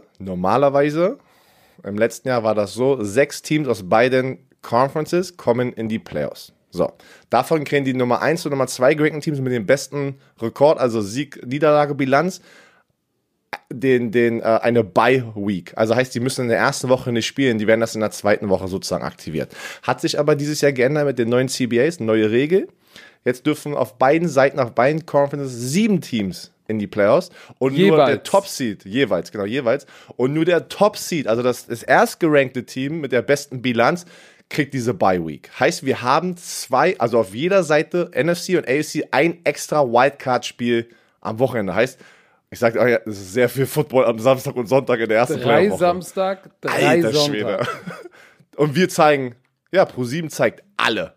im letzten Jahr war das so, 6 Teams aus beiden Conferences kommen in die Playoffs. So, davon kriegen die Nummer 1 und Nummer 2 gerankten Teams mit dem besten Rekord, also Sieg-Niederlage-Bilanz, eine Bye-Week. Also heißt, die müssen in der ersten Woche nicht spielen, die werden das in der zweiten Woche sozusagen aktiviert. Hat sich aber dieses Jahr geändert mit den neuen CBAs, neue Regel. Jetzt dürfen auf beiden Seiten, auf beiden Conferences 7 Teams in die Playoffs und jeweils. Nur der Top-Seed, jeweils, und nur der Top-Seed, also das erstgerankte Team mit der besten Bilanz, kriegt diese Bye-Week. Heißt, wir haben 2, also auf jeder Seite, NFC und AFC, ein extra Wildcard-Spiel am Wochenende. Heißt, ich sage, es ist sehr viel Football am Samstag und Sonntag in der ersten Playoff-Woche. 3 Samstag, 3 Alter Sonntag. Schwede. Und wir zeigen, ProSieben zeigt alle.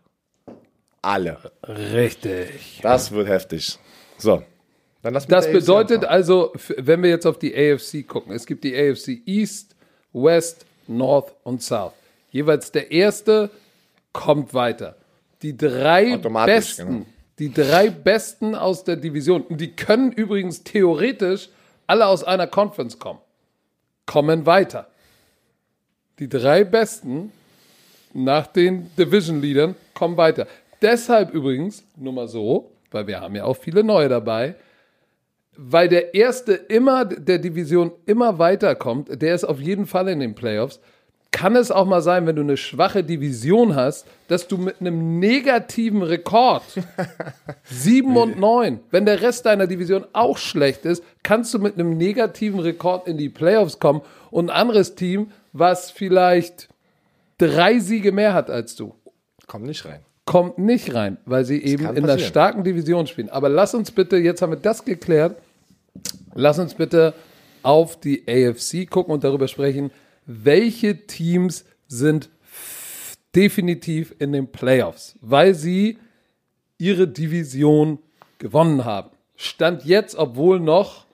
Richtig. Das wird heftig. So. Dann lass das bedeutet also, wenn wir jetzt auf die AFC gucken, es gibt die AFC East, West, North und South. Jeweils der Erste kommt weiter. Die 3 Besten aus der Division, und die können übrigens theoretisch alle aus einer Conference kommen weiter. Die 3 Besten nach den Division-Leadern kommen weiter. Deshalb übrigens, nur mal so, weil wir haben ja auch viele neue dabei, weil der Erste der Division immer weiterkommt, der ist auf jeden Fall in den Playoffs, kann es auch mal sein, wenn du eine schwache Division hast, dass du mit einem negativen Rekord 7 und 9, wenn der Rest deiner Division auch schlecht ist, kannst du mit einem negativen Rekord in die Playoffs kommen und ein anderes Team, was vielleicht 3 Siege mehr hat als du, kommt nicht rein, weil sie eben in einer starken Division spielen. Aber lass uns bitte, jetzt haben wir das geklärt, lass uns bitte auf die AFC gucken und darüber sprechen, welche Teams sind definitiv in den Playoffs, weil sie ihre Division gewonnen haben. Stand jetzt, obwohl noch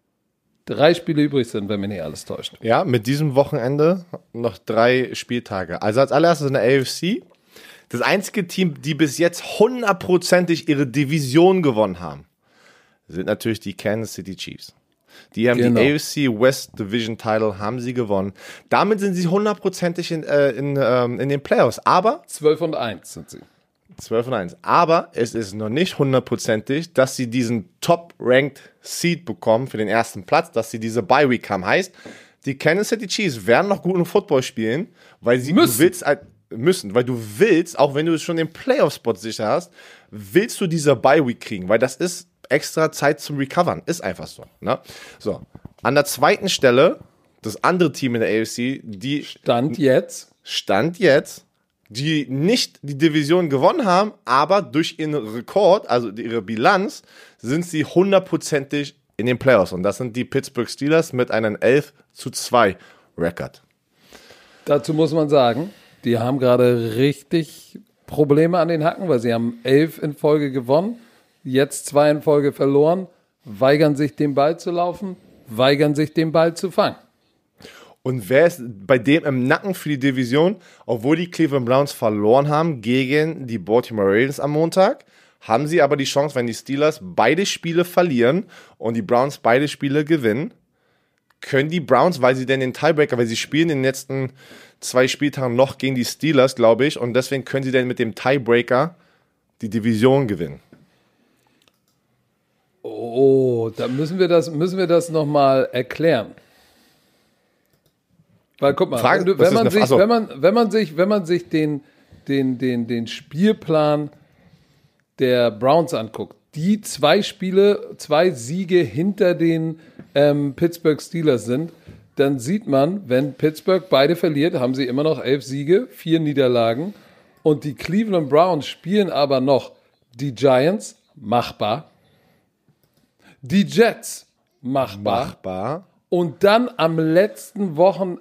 3 Spiele übrig sind, wenn mich nicht alles täuscht. Ja, mit diesem Wochenende noch 3 Spieltage. Also als allererstes in der AFC, das einzige Team, die bis jetzt 100%ig ihre Division gewonnen haben, sind natürlich die Kansas City Chiefs. Die haben die AFC West Division Title, haben sie gewonnen. Damit sind sie 100%ig in den Playoffs. Aber 12-1 sind sie. 12-1. Aber es ist noch nicht 100%ig, dass sie diesen Top-Ranked Seed bekommen für den ersten Platz, dass sie diese Bye-Week haben. Heißt, die Kansas City Chiefs werden noch guten Football spielen, weil sie weil du willst, auch wenn du schon den Playoff-Spot sicher hast, willst du diese Bye-Week kriegen, weil das ist extra Zeit zum Recovern. Ist einfach so. Ne? So. An der zweiten Stelle, das andere Team in der AFC, die Stand jetzt, die nicht die Division gewonnen haben, aber durch ihren Rekord, also ihre Bilanz, sind sie 100%ig in den Playoffs. Und das sind die Pittsburgh Steelers mit einem 11-2 Record. Dazu muss man sagen, die haben gerade richtig Probleme an den Hacken, weil sie haben 11 in Folge gewonnen, jetzt 2 in Folge verloren, weigern sich den Ball zu laufen, weigern sich den Ball zu fangen. Und wer ist bei dem im Nacken für die Division, obwohl die Cleveland Browns verloren haben gegen die Baltimore Ravens am Montag, haben sie aber die Chance, wenn die Steelers beide Spiele verlieren und die Browns beide Spiele gewinnen, können die Browns, weil sie denn den Tiebreaker, weil sie spielen in den letzten 2 Spieltagen noch gegen die Steelers, glaube ich, und deswegen können sie dann mit dem Tiebreaker die Division gewinnen. Oh, da müssen wir das nochmal erklären. Weil guck mal, wenn man sich den Spielplan der Browns anguckt, die 2 Siege hinter den Pittsburgh Steelers sind, dann sieht man, wenn Pittsburgh beide verliert, haben sie immer noch 11 Siege, 4 Niederlagen. Und die Cleveland Browns spielen aber noch die Giants, machbar. Die Jets, machbar. Und dann am letzten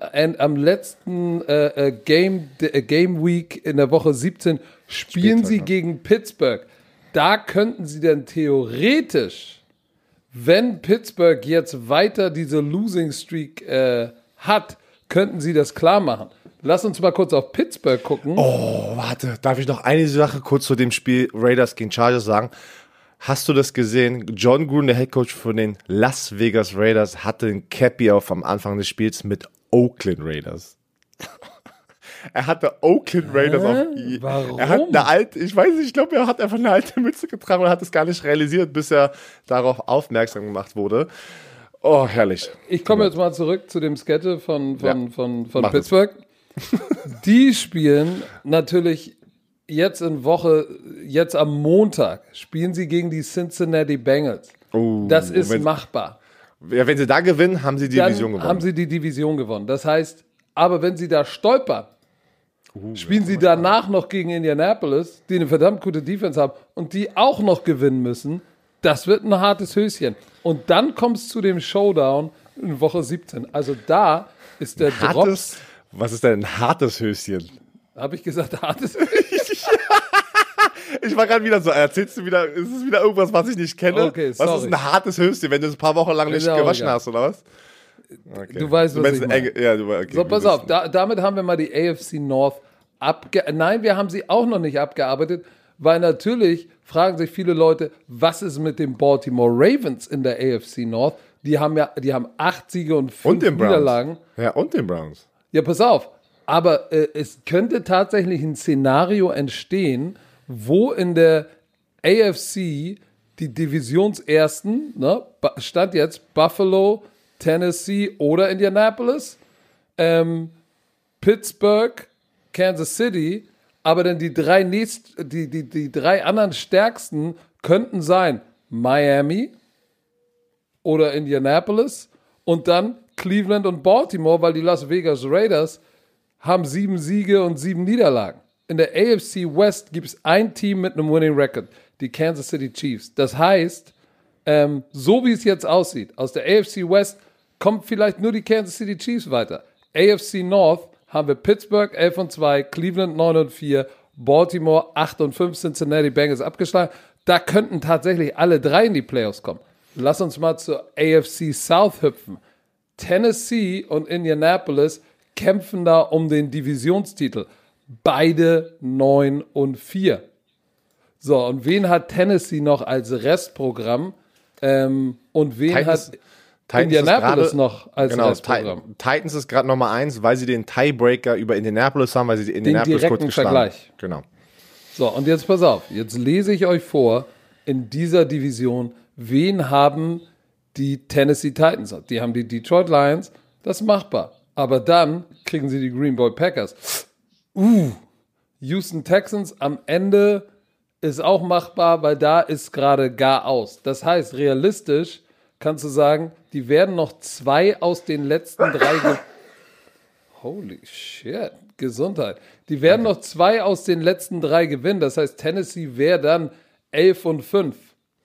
Game Week in der Woche 17 spielen sie gegen Pittsburgh. Da könnten sie dann theoretisch, wenn Pittsburgh jetzt weiter diese Losing Streak hat, könnten sie das klar machen. Lass uns mal kurz auf Pittsburgh gucken. Oh, warte, darf ich noch eine Sache kurz zu dem Spiel Raiders gegen Chargers sagen? Hast du das gesehen? John Gruden, der Headcoach von den Las Vegas Raiders, hatte ein Cappy auf am Anfang des Spiels mit Oakland Raiders. Er hatte Oakland Raiders auf. Warum? Er hat eine alte, ich weiß nicht, ich glaube, er hat einfach eine alte Mütze getragen und hat es gar nicht realisiert, bis er darauf aufmerksam gemacht wurde. Oh, herrlich. Ich komme jetzt mal zurück zu dem Schedule von Pittsburgh. Die spielen natürlich jetzt am Montag spielen sie gegen die Cincinnati Bengals. Das ist machbar. Ja, wenn sie da gewinnen, haben sie die Division gewonnen. Haben sie die Division gewonnen. Das heißt, aber wenn sie da stolpern, spielen sie danach noch gegen Indianapolis, die eine verdammt gute Defense haben und die auch noch gewinnen müssen. Das wird ein hartes Höschen. Und dann kommt es zu dem Showdown in Woche 17. Also da ist der Drops. Was ist denn ein hartes Höschen? Habe ich gesagt, hartes Höschen? Ich war gerade wieder so, erzählst du wieder, ist es wieder irgendwas, was ich nicht kenne? Okay, sorry. Was ist ein hartes Höschen, wenn du es ein paar Wochen lang nicht gewaschen hast, oder was? Okay. Du weißt, was ich meine. Okay, so, pass auf, damit haben wir mal die AFC North Nein, wir haben sie auch noch nicht abgearbeitet, weil natürlich fragen sich viele Leute, was ist mit den Baltimore Ravens in der AFC North? Die haben 8 Siege und 5 Niederlagen. Ja, und den Browns. Ja, pass auf. Aber es könnte tatsächlich ein Szenario entstehen, wo in der AFC die Divisionsersten, Stand jetzt Buffalo, Tennessee oder Indianapolis, Pittsburgh, Kansas City, aber dann die drei anderen stärksten könnten sein Miami oder Indianapolis und dann Cleveland und Baltimore, weil die Las Vegas Raiders haben 7 Siege und 7 Niederlagen. In der AFC West gibt es ein Team mit einem Winning Record, die Kansas City Chiefs. Das heißt, so wie es jetzt aussieht, aus der AFC West kommt vielleicht nur die Kansas City Chiefs weiter. AFC North haben wir Pittsburgh 11-2, Cleveland 9-4, Baltimore 8-5, Cincinnati Bengals abgeschlagen. Da könnten tatsächlich alle 3 in die Playoffs kommen. Lass uns mal zur AFC South hüpfen. Tennessee und Indianapolis kämpfen da um den Divisionstitel. Beide 9-4. So, und wen hat Tennessee noch als Restprogramm? Und wen hat Indianapolis noch als Restprogramm? Titans ist gerade Nummer 1, weil sie den Tiebreaker über Indianapolis haben, weil sie Indianapolis kurz geschlagen haben. Vergleich. Genau. So, und jetzt pass auf. Jetzt lese ich euch vor, in dieser Division, wen haben die Tennessee Titans? Die haben die Detroit Lions. Das ist machbar. Aber dann kriegen sie die Green Bay Packers. Houston Texans am Ende ist auch machbar, weil da ist gerade gar aus. Das heißt, realistisch kannst du sagen, die werden noch 2 aus den letzten 3 Holy shit, Gesundheit. Die werden noch 2 aus den letzten 3 gewinnen. Das heißt, Tennessee wäre dann 11-5.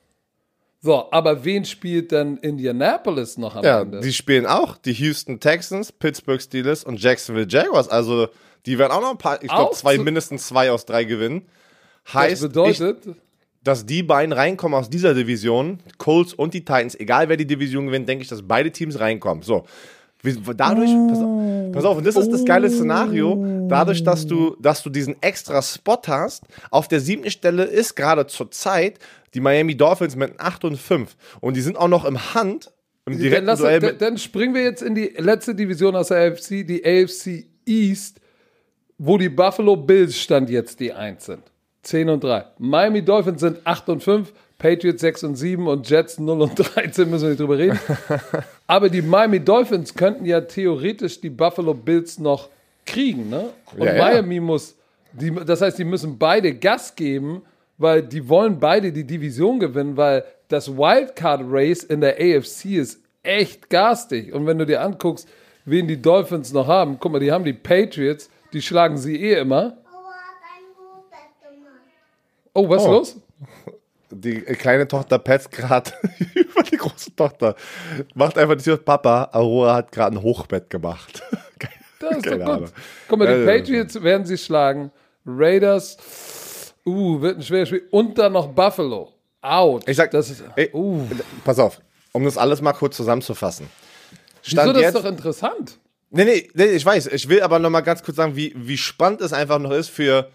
So, aber wen spielt dann Indianapolis noch am Ende? Ja, die spielen auch die Houston Texans, Pittsburgh Steelers und Jacksonville Jaguars. Also, die werden auch noch ein paar, ich glaube, mindestens 2 aus 3 gewinnen. Heißt, das bedeutet, dass die beiden reinkommen aus dieser Division, Colts und die Titans, egal wer die Division gewinnt, denke ich, dass beide Teams reinkommen. So, dadurch, pass auf, und das ist das geile Szenario, dadurch, dass du diesen extra Spot hast, auf der 7. Stelle ist gerade zur Zeit die Miami Dolphins mit 8-5 und die sind auch noch im Hand, im direkten Duell. Dann springen wir jetzt in die letzte Division aus der AFC, die AFC East, wo die Buffalo Bills Stand jetzt die 1 sind. 10-3. Miami Dolphins sind 8-5, Patriots 6-7 und Jets 0-13, müssen wir nicht drüber reden. Aber die Miami Dolphins könnten ja theoretisch die Buffalo Bills noch kriegen, ne? Und Miami muss, das heißt, die müssen beide Gas geben, weil die wollen beide die Division gewinnen, weil das Wildcard-Race in der AFC ist echt garstig. Und wenn du dir anguckst, wen die Dolphins noch haben, guck mal, die haben die Patriots, die schlagen sie immer. Oh, was ist los? Die kleine Tochter petzt gerade Die große Tochter macht einfach die Papa, Aurora hat gerade ein Hochbett gemacht. Das ist doch gut. Guck mal, die Patriots werden sie schlagen. Raiders, wird ein schweres Spiel. Und dann noch Buffalo. Out. Ich sag, das ist, pass auf, um das alles mal kurz zusammenzufassen. Wieso, das ist doch interessant. Nee, ich weiß. Ich will aber noch mal ganz kurz sagen, wie spannend es einfach noch ist, für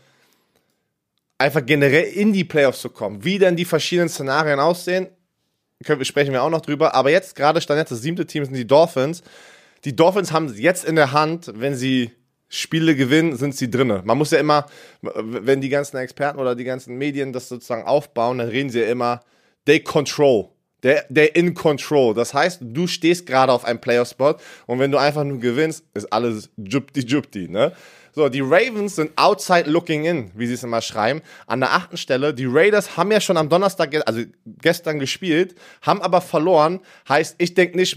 einfach generell in die Playoffs zu kommen. Wie denn die verschiedenen Szenarien aussehen, sprechen wir auch noch drüber. Aber jetzt, gerade stand jetzt das 7. Team, sind die Dolphins. Die Dolphins haben jetzt in der Hand, wenn sie Spiele gewinnen, sind sie drinne. Man muss ja immer, wenn die ganzen Experten oder die ganzen Medien das sozusagen aufbauen, dann reden sie ja immer, they control. Der in control. Das heißt, du stehst gerade auf einem Playoff-Spot und wenn du einfach nur gewinnst, ist alles jupti, ne? So, die Ravens sind outside looking in, wie sie es immer schreiben. An der 8. Stelle. Die Raiders haben ja schon am Donnerstag, also gestern gespielt, haben aber verloren. Heißt, ich denke nicht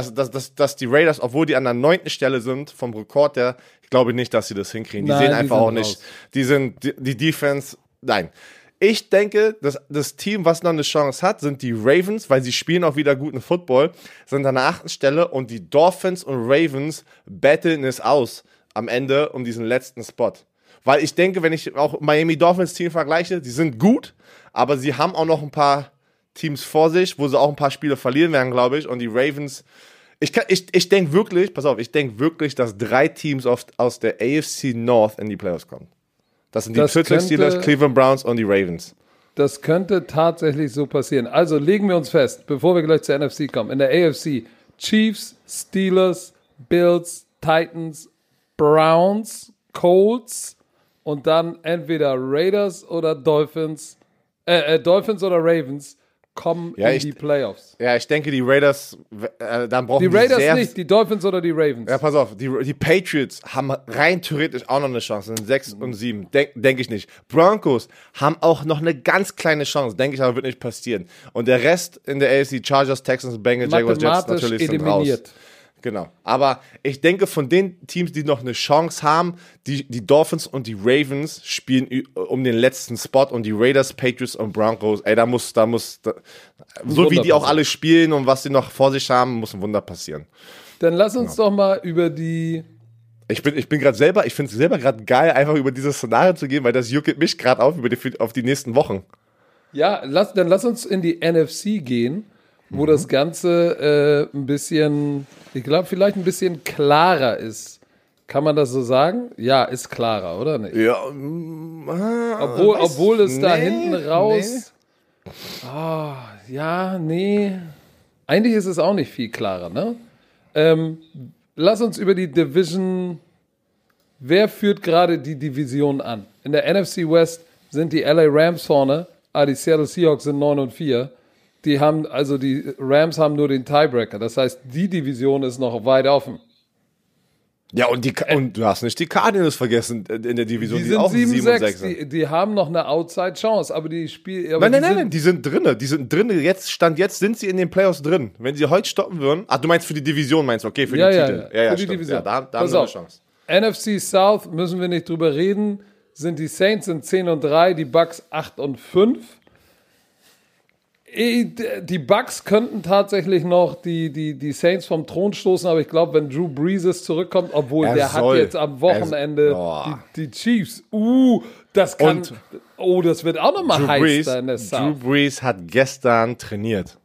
dass die Raiders, obwohl die an der 9. Stelle sind, vom Rekord her, ich glaube nicht, dass sie das hinkriegen. Die sehen einfach auch nicht. Die Defense, nein. Ich denke, dass das Team, was noch eine Chance hat, sind die Ravens, weil sie spielen auch wieder guten Football, sind an der 8. Stelle und die Dolphins und Ravens battlen es aus am Ende um diesen letzten Spot. Weil ich denke, wenn ich auch Miami Dolphins Team vergleiche, die sind gut, aber sie haben auch noch ein paar Teams vor sich, wo sie auch ein paar Spiele verlieren werden, glaube ich, und die Ravens, ich denke wirklich, dass 3 Teams aus der AFC North in die Playoffs kommen. Das sind die Pittsburgh Steelers, Cleveland Browns und die Ravens. Das könnte tatsächlich so passieren. Also legen wir uns fest, bevor wir gleich zur NFC kommen. In der AFC Chiefs, Steelers, Bills, Titans, Browns, Colts und dann entweder Raiders oder Dolphins oder Ravens kommen in die Playoffs. Ja, ich denke, die Raiders, dann brauchen die Raiders nicht, die Dolphins oder die Ravens. Ja, pass auf, die Patriots haben rein theoretisch auch noch eine Chance, sind 6 und 7, denke ich nicht. Broncos haben auch noch eine ganz kleine Chance, denke ich aber, wird nicht passieren. Und der Rest in der AFC, Chargers, Texans, Bengals, Jaguars, Jets natürlich sind raus. Genau. Aber ich denke, von den Teams, die noch eine Chance haben, die Dolphins und die Ravens spielen um den letzten Spot und die Raiders, Patriots und Broncos, da muss so wie die auch alle spielen und was sie noch vor sich haben, muss ein Wunder passieren. Dann lass uns doch mal über die... Ich bin gerade selber, ich finde es selber gerade geil, einfach über dieses Szenario zu gehen, weil das juckt mich gerade auf die nächsten Wochen. Ja, dann lass uns in die NFC gehen, wo das Ganze ein bisschen, ich glaube, vielleicht ein bisschen klarer ist. Kann man das so sagen? Ja, ist klarer, oder nicht? Ja. Obwohl es da hinten raus... Nee. Oh, ja, nee. Eigentlich ist es auch nicht viel klarer, ne? Lass uns über die Division... Wer führt gerade die Division an? In der NFC West sind die LA Rams vorne, die Seattle Seahawks sind 9-4. Die Rams haben nur den Tiebreaker. Das heißt, die Division ist noch weit offen. Ja, und du hast nicht die Cardinals vergessen in der Division. Die sind auch 7-6 sind. Die haben noch eine Outside-Chance, aber die spielen... Nein, die sind drinne. Jetzt sind sie in den Playoffs drin. Wenn sie heute stoppen würden... Ach, du meinst für die Division, okay, für den Titel. Ja, für die stimmt. Division. Ja, da haben sie eine Chance. NFC South, müssen wir nicht drüber reden, sind die Saints in 10-3, die Bucks 8-5. Die Bucks könnten tatsächlich noch die Saints vom Thron stoßen, aber ich glaube, wenn Drew Brees zurückkommt, obwohl hat jetzt am Wochenende die Chiefs. Das wird auch nochmal heiß da in der South. Drew Brees hat gestern trainiert.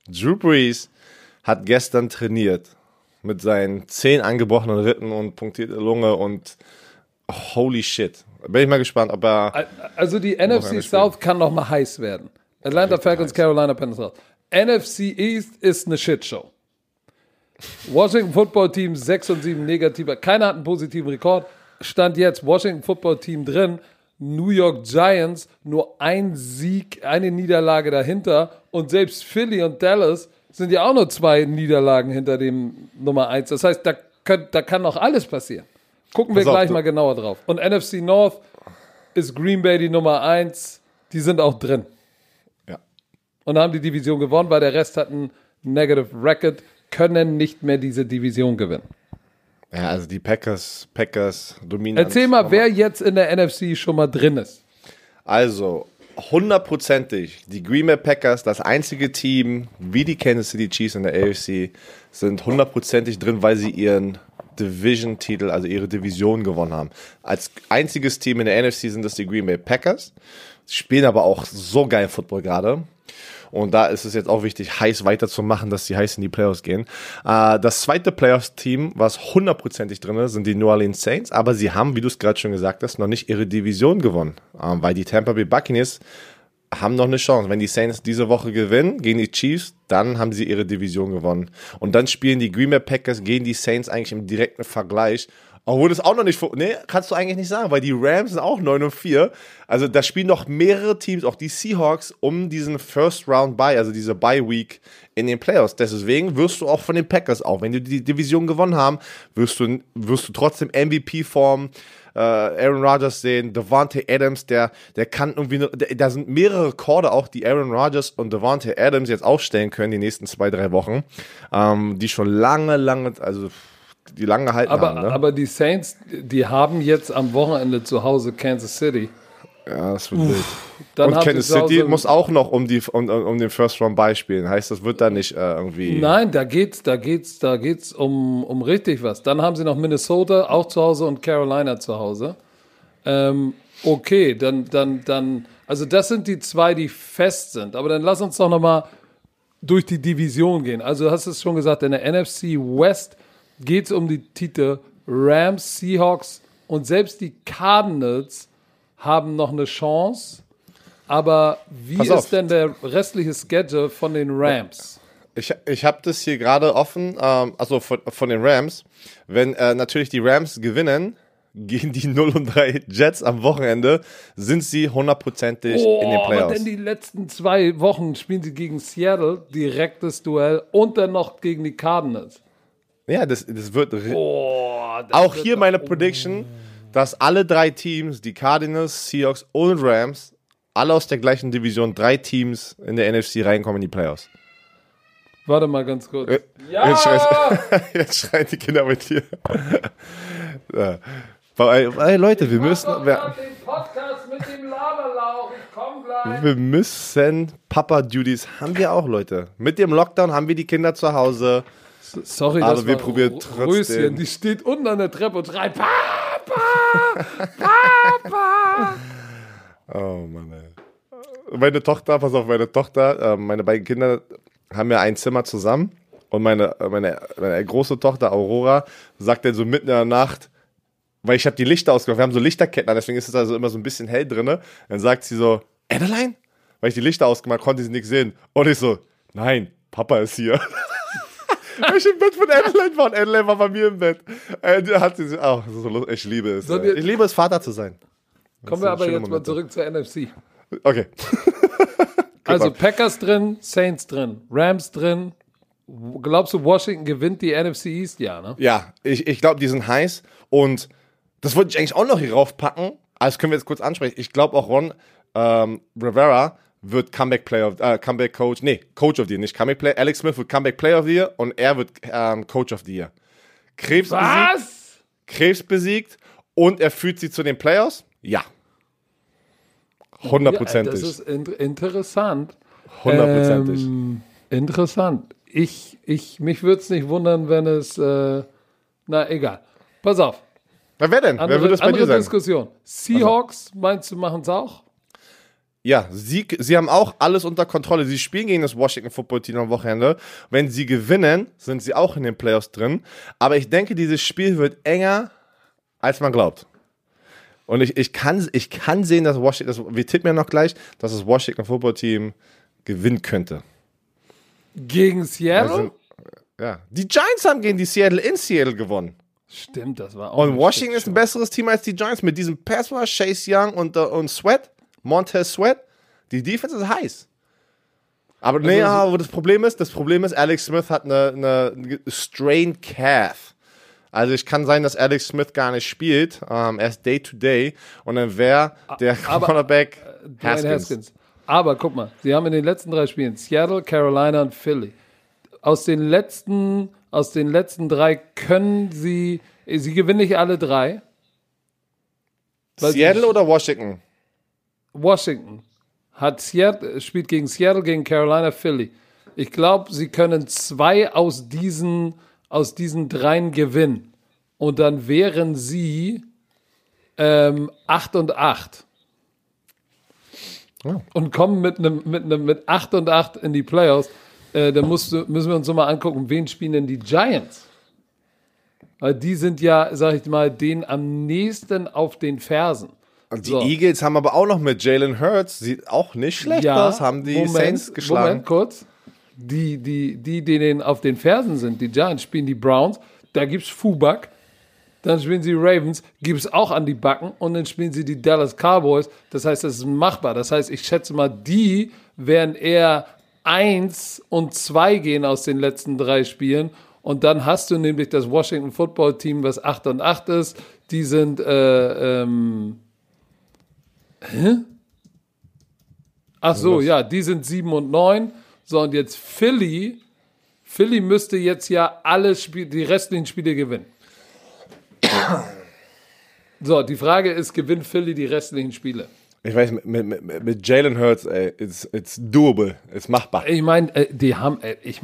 Mit seinen 10 angebrochenen Ritten und punktierter Lunge und holy shit. Bin ich mal gespannt, ob er... Also die NFC South kann noch mal heiß werden. Atlanta Falcons, Carolina Panthers. NFC East ist eine Shitshow. Washington Football Team 6-7 negativer. Keiner hat einen positiven Rekord. Stand jetzt Washington Football Team drin. New York Giants nur ein Sieg, eine Niederlage dahinter. Und selbst Philly und Dallas sind ja auch nur 2 Niederlagen hinter dem Nummer 1. Das heißt, da kann noch alles passieren. Gucken wir gleich mal genauer drauf. Und NFC North ist Green Bay die Nummer 1. Die sind auch drin. Ja. Und haben die Division gewonnen, weil der Rest hat einen Negative Record, können nicht mehr diese Division gewinnen. Ja, also die Packers dominieren. Erzähl mal, wer jetzt in der NFC schon mal drin ist. Also, hundertprozentig, die Green Bay Packers, das einzige Team, wie die Kansas City Chiefs in der AFC, sind hundertprozentig drin, weil sie ihren Division-Titel, also ihre Division gewonnen haben. Als einziges Team in der NFC sind das die Green Bay Packers. Sie spielen aber auch so geil Football gerade. Und da ist es jetzt auch wichtig, heiß weiterzumachen, dass sie heiß in die Playoffs gehen. Das zweite Playoffs-Team, was hundertprozentig drin ist, sind die New Orleans Saints. Aber sie haben, wie du es gerade schon gesagt hast, noch nicht ihre Division gewonnen. Weil die Tampa Bay Buccaneers haben noch eine Chance. Wenn die Saints diese Woche gewinnen gegen die Chiefs, dann haben sie ihre Division gewonnen. Und dann spielen die Green Bay Packers gegen die Saints eigentlich im direkten Vergleich. Obwohl das auch noch nicht, kannst du eigentlich nicht sagen, weil die Rams sind auch 9-4. Also da spielen noch mehrere Teams, auch die Seahawks, um diesen First Round Bye, also diese Bye Week in den Playoffs. Deswegen wirst du auch von den Packers, auch wenn die die Division gewonnen haben, wirst du trotzdem MVP-Form, Aaron Rodgers sehen, Davante Adams, der kann irgendwie, da sind mehrere Rekorde auch, die Aaron Rodgers und Davante Adams jetzt aufstellen können die nächsten 2-3 Wochen, die schon lange, also die lange gehalten haben. Ne? Aber die Saints, die haben jetzt am Wochenende zu Hause Kansas City. Ja, das wird wild. Und Kansas City muss auch noch um den First Round Bye spielen. Heißt, das wird dann nicht irgendwie... Nein, da geht's um richtig was. Dann haben sie noch Minnesota auch zu Hause und Carolina zu Hause. Okay, dann, also das sind die zwei, die fest sind. Aber dann lass uns doch nochmal durch die Division gehen. Also du hast es schon gesagt, in der NFC West geht es um die Titel. Rams, Seahawks und selbst die Cardinals haben noch eine Chance. Aber wie ist denn der restliche Schedule von den Rams? Ich habe das hier gerade offen, also von den Rams. Wenn natürlich die Rams gewinnen, gegen die 0-3 Jets am Wochenende, sind sie hundertprozentig in den Playoffs. Aber denn die letzten 2 Wochen spielen sie gegen Seattle, direktes Duell, und dann noch gegen die Cardinals. Ja, das wird... auch hier meine Prediction, dass alle 3 Teams, die Cardinals, Seahawks und Rams, alle aus der gleichen Division, 3 Teams in der NFC reinkommen in die Playoffs. Warte mal ganz kurz. Jetzt schreien die Kinder mit dir. Ey, Leute, wir müssen... den Podcast mit dem Laberlauch, ich komm gleich. Wir müssen Papa-Duties, haben wir auch, Leute. Mit dem Lockdown haben wir die Kinder zu Hause. Sorry, aber das wir probieren trotzdem. Röschen, die steht unten an der Treppe und schreit Papa, Papa. Oh Mann, ey. Meine Tochter, meine beiden Kinder haben ja ein Zimmer zusammen und meine große Tochter Aurora sagt dann so mitten in der Nacht, weil ich habe die Lichter ausgemacht, wir haben so Lichterketten an, deswegen ist es also immer so ein bisschen hell drin, dann sagt sie so, Adeline? Weil ich die Lichter ausgemacht konnte sie nichts sehen. Und ich so, nein, Papa ist hier. Weil ich im Bett von Adeline war und Adeline war bei mir im Bett. Hat sie so lustig. Ich liebe es. Ich liebe es, Vater zu sein. Kommen wir aber jetzt mal zurück zur NFC. Okay. Also Packers drin, Saints drin, Rams drin. Glaubst du, Washington gewinnt die NFC East? Ja, ne? Ja, ich glaube, die sind heiß. Und das wollte ich eigentlich auch noch hier raufpacken. Also das können wir jetzt kurz ansprechen. Ich glaube auch Ron Rivera wird Coach of the Year, nicht Comeback Player. Alex Smith wird Comeback Player of the Year und er wird Coach of the Year. Krebs besiegt und er führt sie zu den Playoffs? Ja. 100%. Ja, das ist interessant. 100%. Interessant. Mich würde es nicht wundern, wenn es, egal. Pass auf. Na, wer denn? Wer würde es bei dir sagen? Diskussion. Seahawks, meinst du, machen es auch? Ja, sie haben auch alles unter Kontrolle. Sie spielen gegen das Washington Football Team am Wochenende. Wenn sie gewinnen, sind sie auch in den Playoffs drin. Aber ich denke, dieses Spiel wird enger, als man glaubt. Und ich kann sehen, dass Washington, wir tippen ja noch gleich, dass das Washington Football Team gewinnen könnte. Gegen Seattle? Ja. Die Giants haben gegen die Seattle in Seattle gewonnen. Stimmt, das war auch. Und Washington ist ein besseres Team als die Giants mit diesem Pass-Rush, Chase Young und Sweat. Montez Sweat, die Defense ist heiß. Aber aber das Problem ist, Alex Smith hat eine strained calf. Also es kann sein, dass Alex Smith gar nicht spielt, erst Day-to-Day, und dann wäre der Cornerback Haskins. Aber guck mal, sie haben in den letzten 3 Spielen Seattle, Carolina und Philly. Aus den letzten 3 können sie gewinnen nicht alle 3. Seattle oder Washington? Washington spielt gegen Seattle, gegen Carolina, Philly. Ich glaube, sie können 2 aus diesen 3 gewinnen. Und dann wären sie 8-8. Oh. Und kommen mit 8-8 in die Playoffs. Dann müssen wir uns mal angucken, wen spielen denn die Giants? Weil die sind ja, sag ich mal, denen am nächsten auf den Fersen. Und die Eagles haben aber auch noch mit Jalen Hurts, sieht auch nicht schlecht aus, haben die Saints geschlagen. Moment, kurz. Die denen auf den Fersen sind, die Giants spielen die Browns, da gibt's Fuback, dann spielen sie Ravens, gibt's auch an die Backen und dann spielen sie die Dallas Cowboys. Das heißt, das ist machbar. Das heißt, ich schätze mal, die werden eher 1-2 gehen aus den letzten 3 Spielen. Und dann hast du nämlich das Washington Football Team, was 8-8 ist. Die sind, Ach so, ja, die sind 7-9. So, und jetzt Philly müsste jetzt ja die restlichen Spiele gewinnen. So, die Frage ist, gewinnt Philly die restlichen Spiele? Ich weiß, mit Jalen Hurts, ey, it's doable, ist machbar. Ich meine, die haben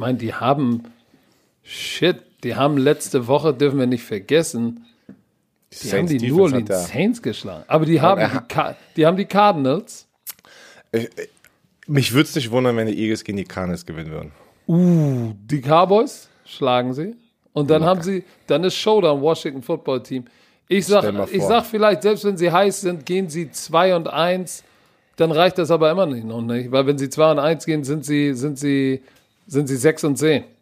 letzte Woche, dürfen wir nicht vergessen, die haben die New Orleans Saints geschlagen. Aber die haben die Cardinals. Mich würde es nicht wundern, wenn die Eagles gegen die Cardinals gewinnen würden. Die Cowboys schlagen sie. Und dann dann ist Showdown, Washington Football Team. Ich sag vielleicht, selbst wenn sie heiß sind, gehen sie 2-1. Dann reicht das aber immer noch nicht. Weil wenn sie 2-1 gehen, sind sie 6-10.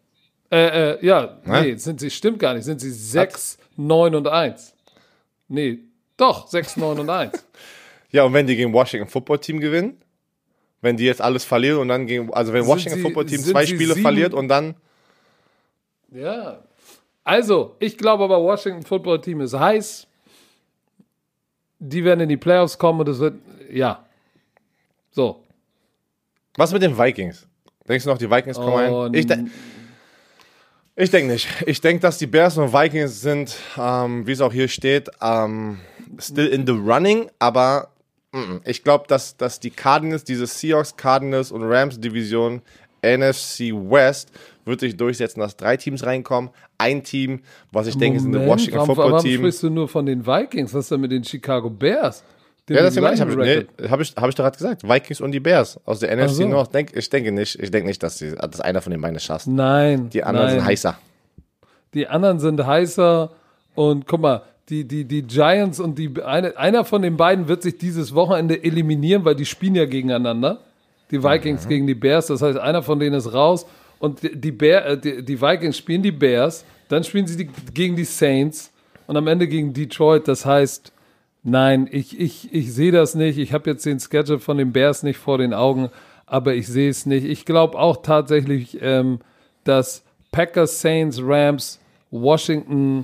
Stimmt gar nicht. Sind sie 6-9-1. Nee, doch, 6-9-1. Ja, und wenn die gegen Washington Football Team gewinnen? Wenn die jetzt alles verlieren und dann wenn Washington Football Team 2 Spiele verliert und dann... Ja, also, ich glaube aber, Washington Football Team ist heiß. Die werden in die Playoffs kommen und es wird, so. Was mit den Vikings? Denkst du noch, die Vikings kommen ein? Ich denke nicht. Ich denke, dass die Bears und Vikings sind, wie es auch hier steht, still in the running, aber ich glaube, dass die Cardinals, diese Seahawks, Cardinals und Rams Division, NFC West, wird sich durchsetzen, dass 3 Teams reinkommen. Ein Team, was ich denke, ist ein Washington Football Team. Warum sprichst du nur von den Vikings? Was ist denn mit den Chicago Bears? Ja, das habe ich doch gerade gesagt. Vikings und die Bears aus der NFC North. Ich denke nicht, dass einer von den beiden schafft. Nein. Die anderen sind heißer. Die anderen sind heißer und guck mal, die Giants und einer von den beiden wird sich dieses Wochenende eliminieren, weil die spielen ja gegeneinander. Die Vikings gegen die Bears, das heißt, einer von denen ist raus und die Vikings spielen die Bears, dann spielen sie gegen die Saints und am Ende gegen Detroit, das heißt, nein, ich sehe das nicht, ich habe jetzt den Schedule von den Bears nicht vor den Augen, aber ich sehe es nicht. Ich glaube auch tatsächlich, dass Packers, Saints, Rams, Washington,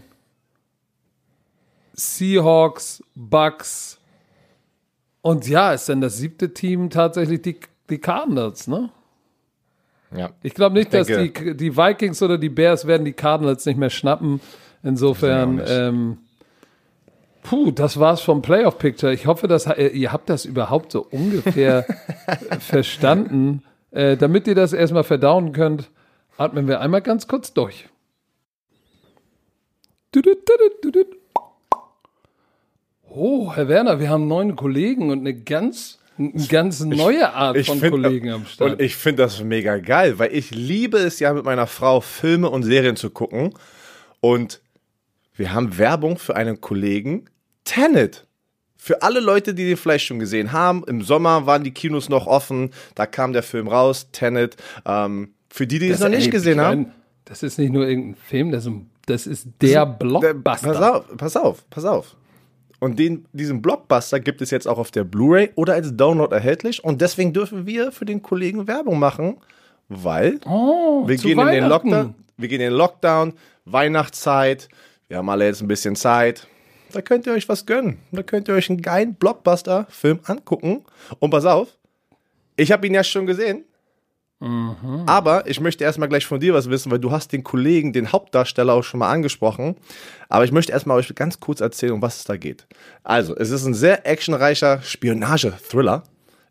Seahawks, Bucks und ist dann das 7. Team tatsächlich die Cardinals, ne? Ja. Ich glaube nicht, dass die Vikings oder die Bears werden die Cardinals nicht mehr schnappen. Insofern, das war's vom Playoff-Picture. Ich hoffe, dass ihr habt das überhaupt so ungefähr verstanden. Damit ihr das erstmal verdauen könnt, atmen wir einmal ganz kurz durch. Oh, Herr Werner, wir haben 9 Kollegen und eine ganz neue Art von Kollegen am Start. Und ich finde das mega geil, weil ich liebe es ja mit meiner Frau, Filme und Serien zu gucken. Und wir haben Werbung für einen Kollegen, Tenet. Für alle Leute, die den vielleicht schon gesehen haben, im Sommer waren die Kinos noch offen, da kam der Film raus, Tenet. Für die es noch nicht gesehen haben. Das ist nicht nur irgendein Film, das ist der Blockbuster. Pass auf. Und diesen Blockbuster gibt es jetzt auch auf der Blu-ray oder als Download erhältlich. Und deswegen dürfen wir für den Kollegen Werbung machen, weil wir gehen in den Lockdown, Weihnachtszeit, wir haben alle jetzt ein bisschen Zeit. Da könnt ihr euch was gönnen. Da könnt ihr euch einen geilen Blockbuster-Film angucken. Und pass auf, ich habe ihn ja schon gesehen. Aber ich möchte erstmal gleich von dir was wissen, weil du hast den Kollegen, den Hauptdarsteller auch schon mal angesprochen. Aber ich möchte erstmal euch ganz kurz erzählen, um was es da geht. Also, es ist ein sehr actionreicher Spionage-Thriller.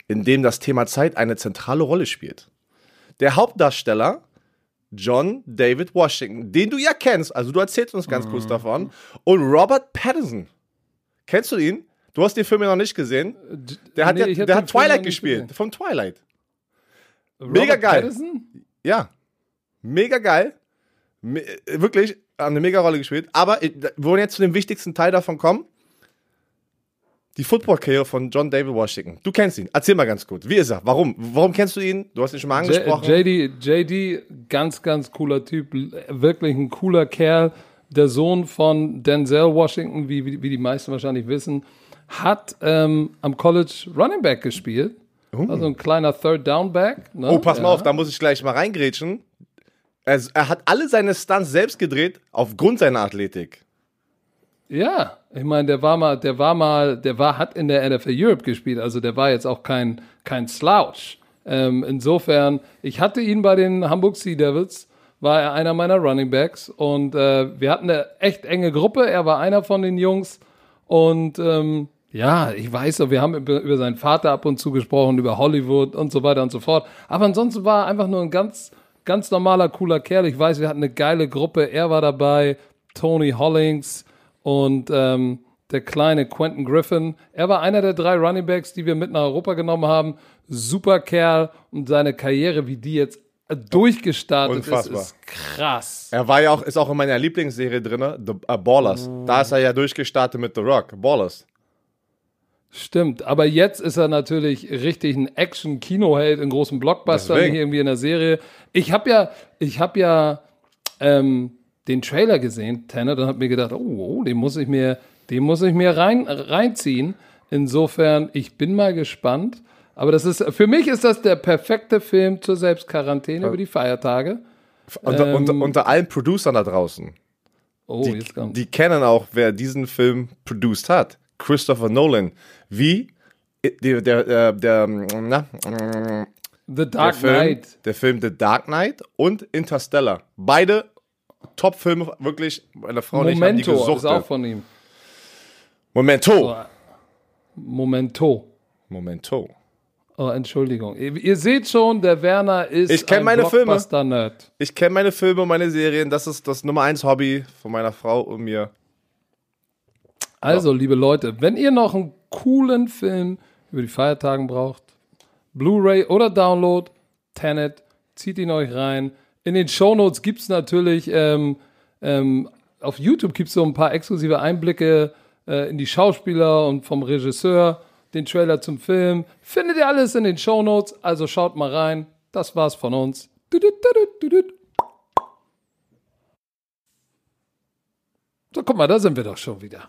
in dem das Thema Zeit eine zentrale Rolle spielt. Der Hauptdarsteller, John David Washington, den du ja kennst, also du erzählst uns ganz kurz davon, und Robert Pattinson. Kennst du ihn? Du hast den Film ja noch nicht gesehen. Der hat Twilight gespielt, vom Twilight. Mega geil. Pattinson? Ja, mega geil. Wirklich, haben eine mega Rolle gespielt. Aber wir wollen jetzt zu dem wichtigsten Teil davon kommen. Die Football-Karriere von John David Washington. Du kennst ihn. Erzähl mal ganz kurz. Wie ist er? Warum? Warum kennst du ihn? Du hast ihn schon mal angesprochen. JD, ganz, ganz cooler Typ. Wirklich ein cooler Kerl. Der Sohn von Denzel Washington, wie die meisten wahrscheinlich wissen, hat am College Running Back gespielt. Also ein kleiner Third-Down-Back. Ne? Oh, pass mal auf, da muss ich gleich mal reingrätschen. Er hat alle seine Stunts selbst gedreht, aufgrund seiner Athletik. Ja, ich meine, hat in der NFL Europe gespielt, also der war jetzt auch kein Slouch. Insofern, ich hatte ihn bei den Hamburg Sea Devils, war er einer meiner Running Backs und wir hatten eine echt enge Gruppe, er war einer von den Jungs und ja, ich weiß so, wir haben über seinen Vater ab und zu gesprochen, über Hollywood und so weiter und so fort, aber ansonsten war er einfach nur ein ganz, ganz normaler, cooler Kerl. Ich weiß, wir hatten eine geile Gruppe, er war dabei, Tony Hollings und der kleine Quentin Griffin. Er war einer der 3 Runningbacks, die wir mit nach Europa genommen haben. Super Kerl und seine Karriere, wie die jetzt durchgestartet ist krass. Er war ja ist auch in meiner Lieblingsserie drin, The Ballers. Da ist er ja durchgestartet mit The Rock, Ballers. Stimmt, aber jetzt ist er natürlich richtig ein Action-Kinoheld in großen Blockbustern, nicht irgendwie in der Serie. Ich hab ja den Trailer gesehen, Tenet, und hab mir gedacht, den muss ich mir reinziehen. Insofern, ich bin mal gespannt. Aber für mich ist das der perfekte Film zur Selbstquarantäne über die Feiertage. Unter allen Producern da draußen. Die kennen auch, wer diesen Film produced hat. Christopher Nolan. Wie The Dark Knight. Der Film The Dark Knight und Interstellar. Beide Top-Filme, wirklich. Meine Frau und ich haben die gesuchtet. Memento ist auch von ihm. Memento. Oh, Entschuldigung. Ihr seht schon, der Werner ist ein Blockbuster-Nerd. Ich kenne meine Filme und meine Serien. Das ist das Nummer 1 Hobby von meiner Frau und mir. Also, liebe Leute, wenn ihr noch einen coolen Film über die Feiertagen braucht, Blu-ray oder Download, Tenet, zieht ihn euch rein. In den Shownotes gibt es natürlich, auf YouTube gibt es so ein paar exklusive Einblicke in die Schauspieler und vom Regisseur, den Trailer zum Film. Findet ihr alles in den Shownotes, also schaut mal rein. Das war's von uns. So, guck mal, da sind wir doch schon wieder.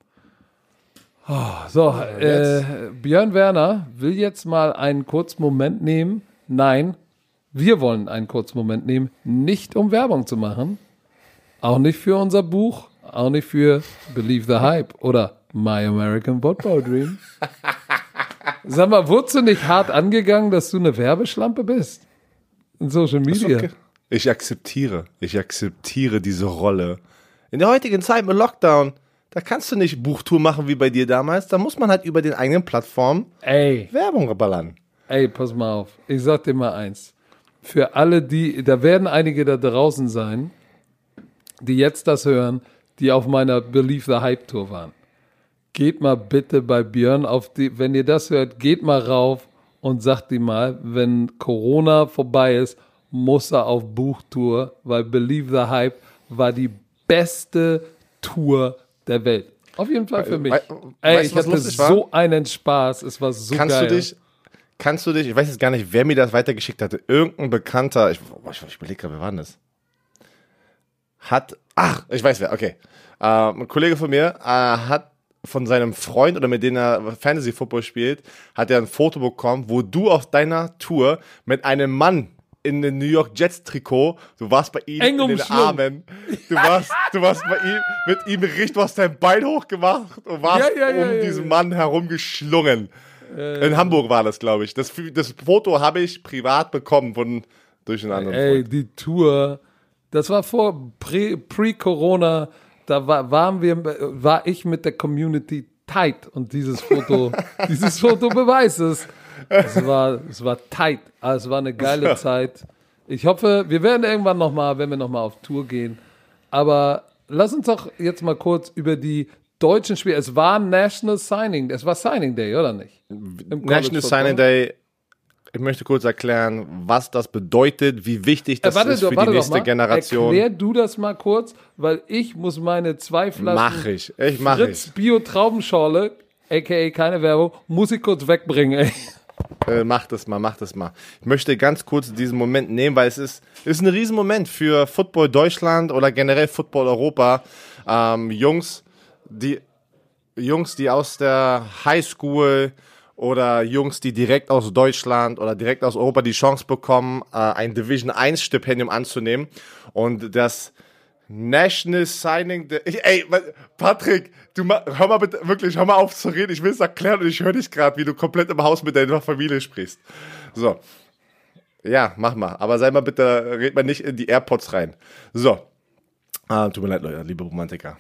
Björn Werner will jetzt mal einen kurzen Moment nehmen. Nein, wir wollen einen kurzen Moment nehmen, nicht um Werbung zu machen. Auch nicht für unser Buch, auch nicht für Believe the Hype oder My American Football Dream. Sag mal, wurdest du nicht hart angegangen, dass du eine Werbeschlampe bist? In Social Media. Okay. Ich akzeptiere diese Rolle. In der heutigen Zeit mit Lockdown, da kannst du nicht Buchtour machen wie bei dir damals. Da muss man halt über den eigenen Plattformen Werbung ballern. Ey, pass mal auf. Ich sag dir mal eins. Für alle, da werden einige da draußen sein, die jetzt das hören, die auf meiner Believe the Hype Tour waren. Geht mal bitte bei Björn wenn ihr das hört, geht mal rauf und sagt ihm mal, wenn Corona vorbei ist, muss er auf Buchtour, weil Believe the Hype war die beste Tour der Welt. Auf jeden Fall für mich. Ich hatte so einen Spaß, es war so geil. Kannst du dich, ich weiß jetzt gar nicht, wer mir das weitergeschickt hatte, irgendein Bekannter, ich überlege gerade, wer war denn das? Ich weiß wer, okay. Ein Kollege von mir hat von seinem Freund oder mit dem er Fantasy Football spielt, hat er ein Foto bekommen, wo du auf deiner Tour mit einem Mann in den New York Jets Trikot, du warst bei ihm in den Armen, du warst bei ihm, mit ihm richtig, du hast dein Bein hochgemacht und warst diesen Mann herumgeschlungen. In Hamburg war das, glaube ich. Das Foto habe ich privat bekommen durch einen anderen Freund. Die Tour, das war vor Pre-Corona, da war ich mit der Community tight und dieses Foto beweist es. Es war tight, aber es war eine geile Zeit. Ich hoffe, wir werden irgendwann nochmal, wenn wir nochmal auf Tour gehen. Aber lass uns doch jetzt mal kurz über die deutschen Spiele. Es war National Signing Day, oder nicht? National Signing Day. Ich möchte kurz erklären, was das bedeutet, wie wichtig das ist für die nächste Generation. Erklär du das mal kurz, weil ich muss meine 2 Flaschen Fritz Bio-Traubenschorle, a.k.a. keine Werbung, muss ich kurz wegbringen, ey. Mach das mal. Ich möchte ganz kurz diesen Moment nehmen, weil es ist ein Riesenmoment für Football Deutschland oder generell Football Europa. Jungs, die aus der Highschool oder Jungs, die direkt aus Deutschland oder direkt aus Europa die Chance bekommen, ein Division 1 Stipendium anzunehmen. Und das National Signing Day. Ey, Patrick, hör mal auf zu reden. Ich will es erklären und ich höre dich gerade, wie du komplett im Haus mit deiner Familie sprichst. So. Ja, mach mal. Aber sei mal bitte, red mal nicht in die AirPods rein. So. Tut mir leid, Leute, liebe Romantiker.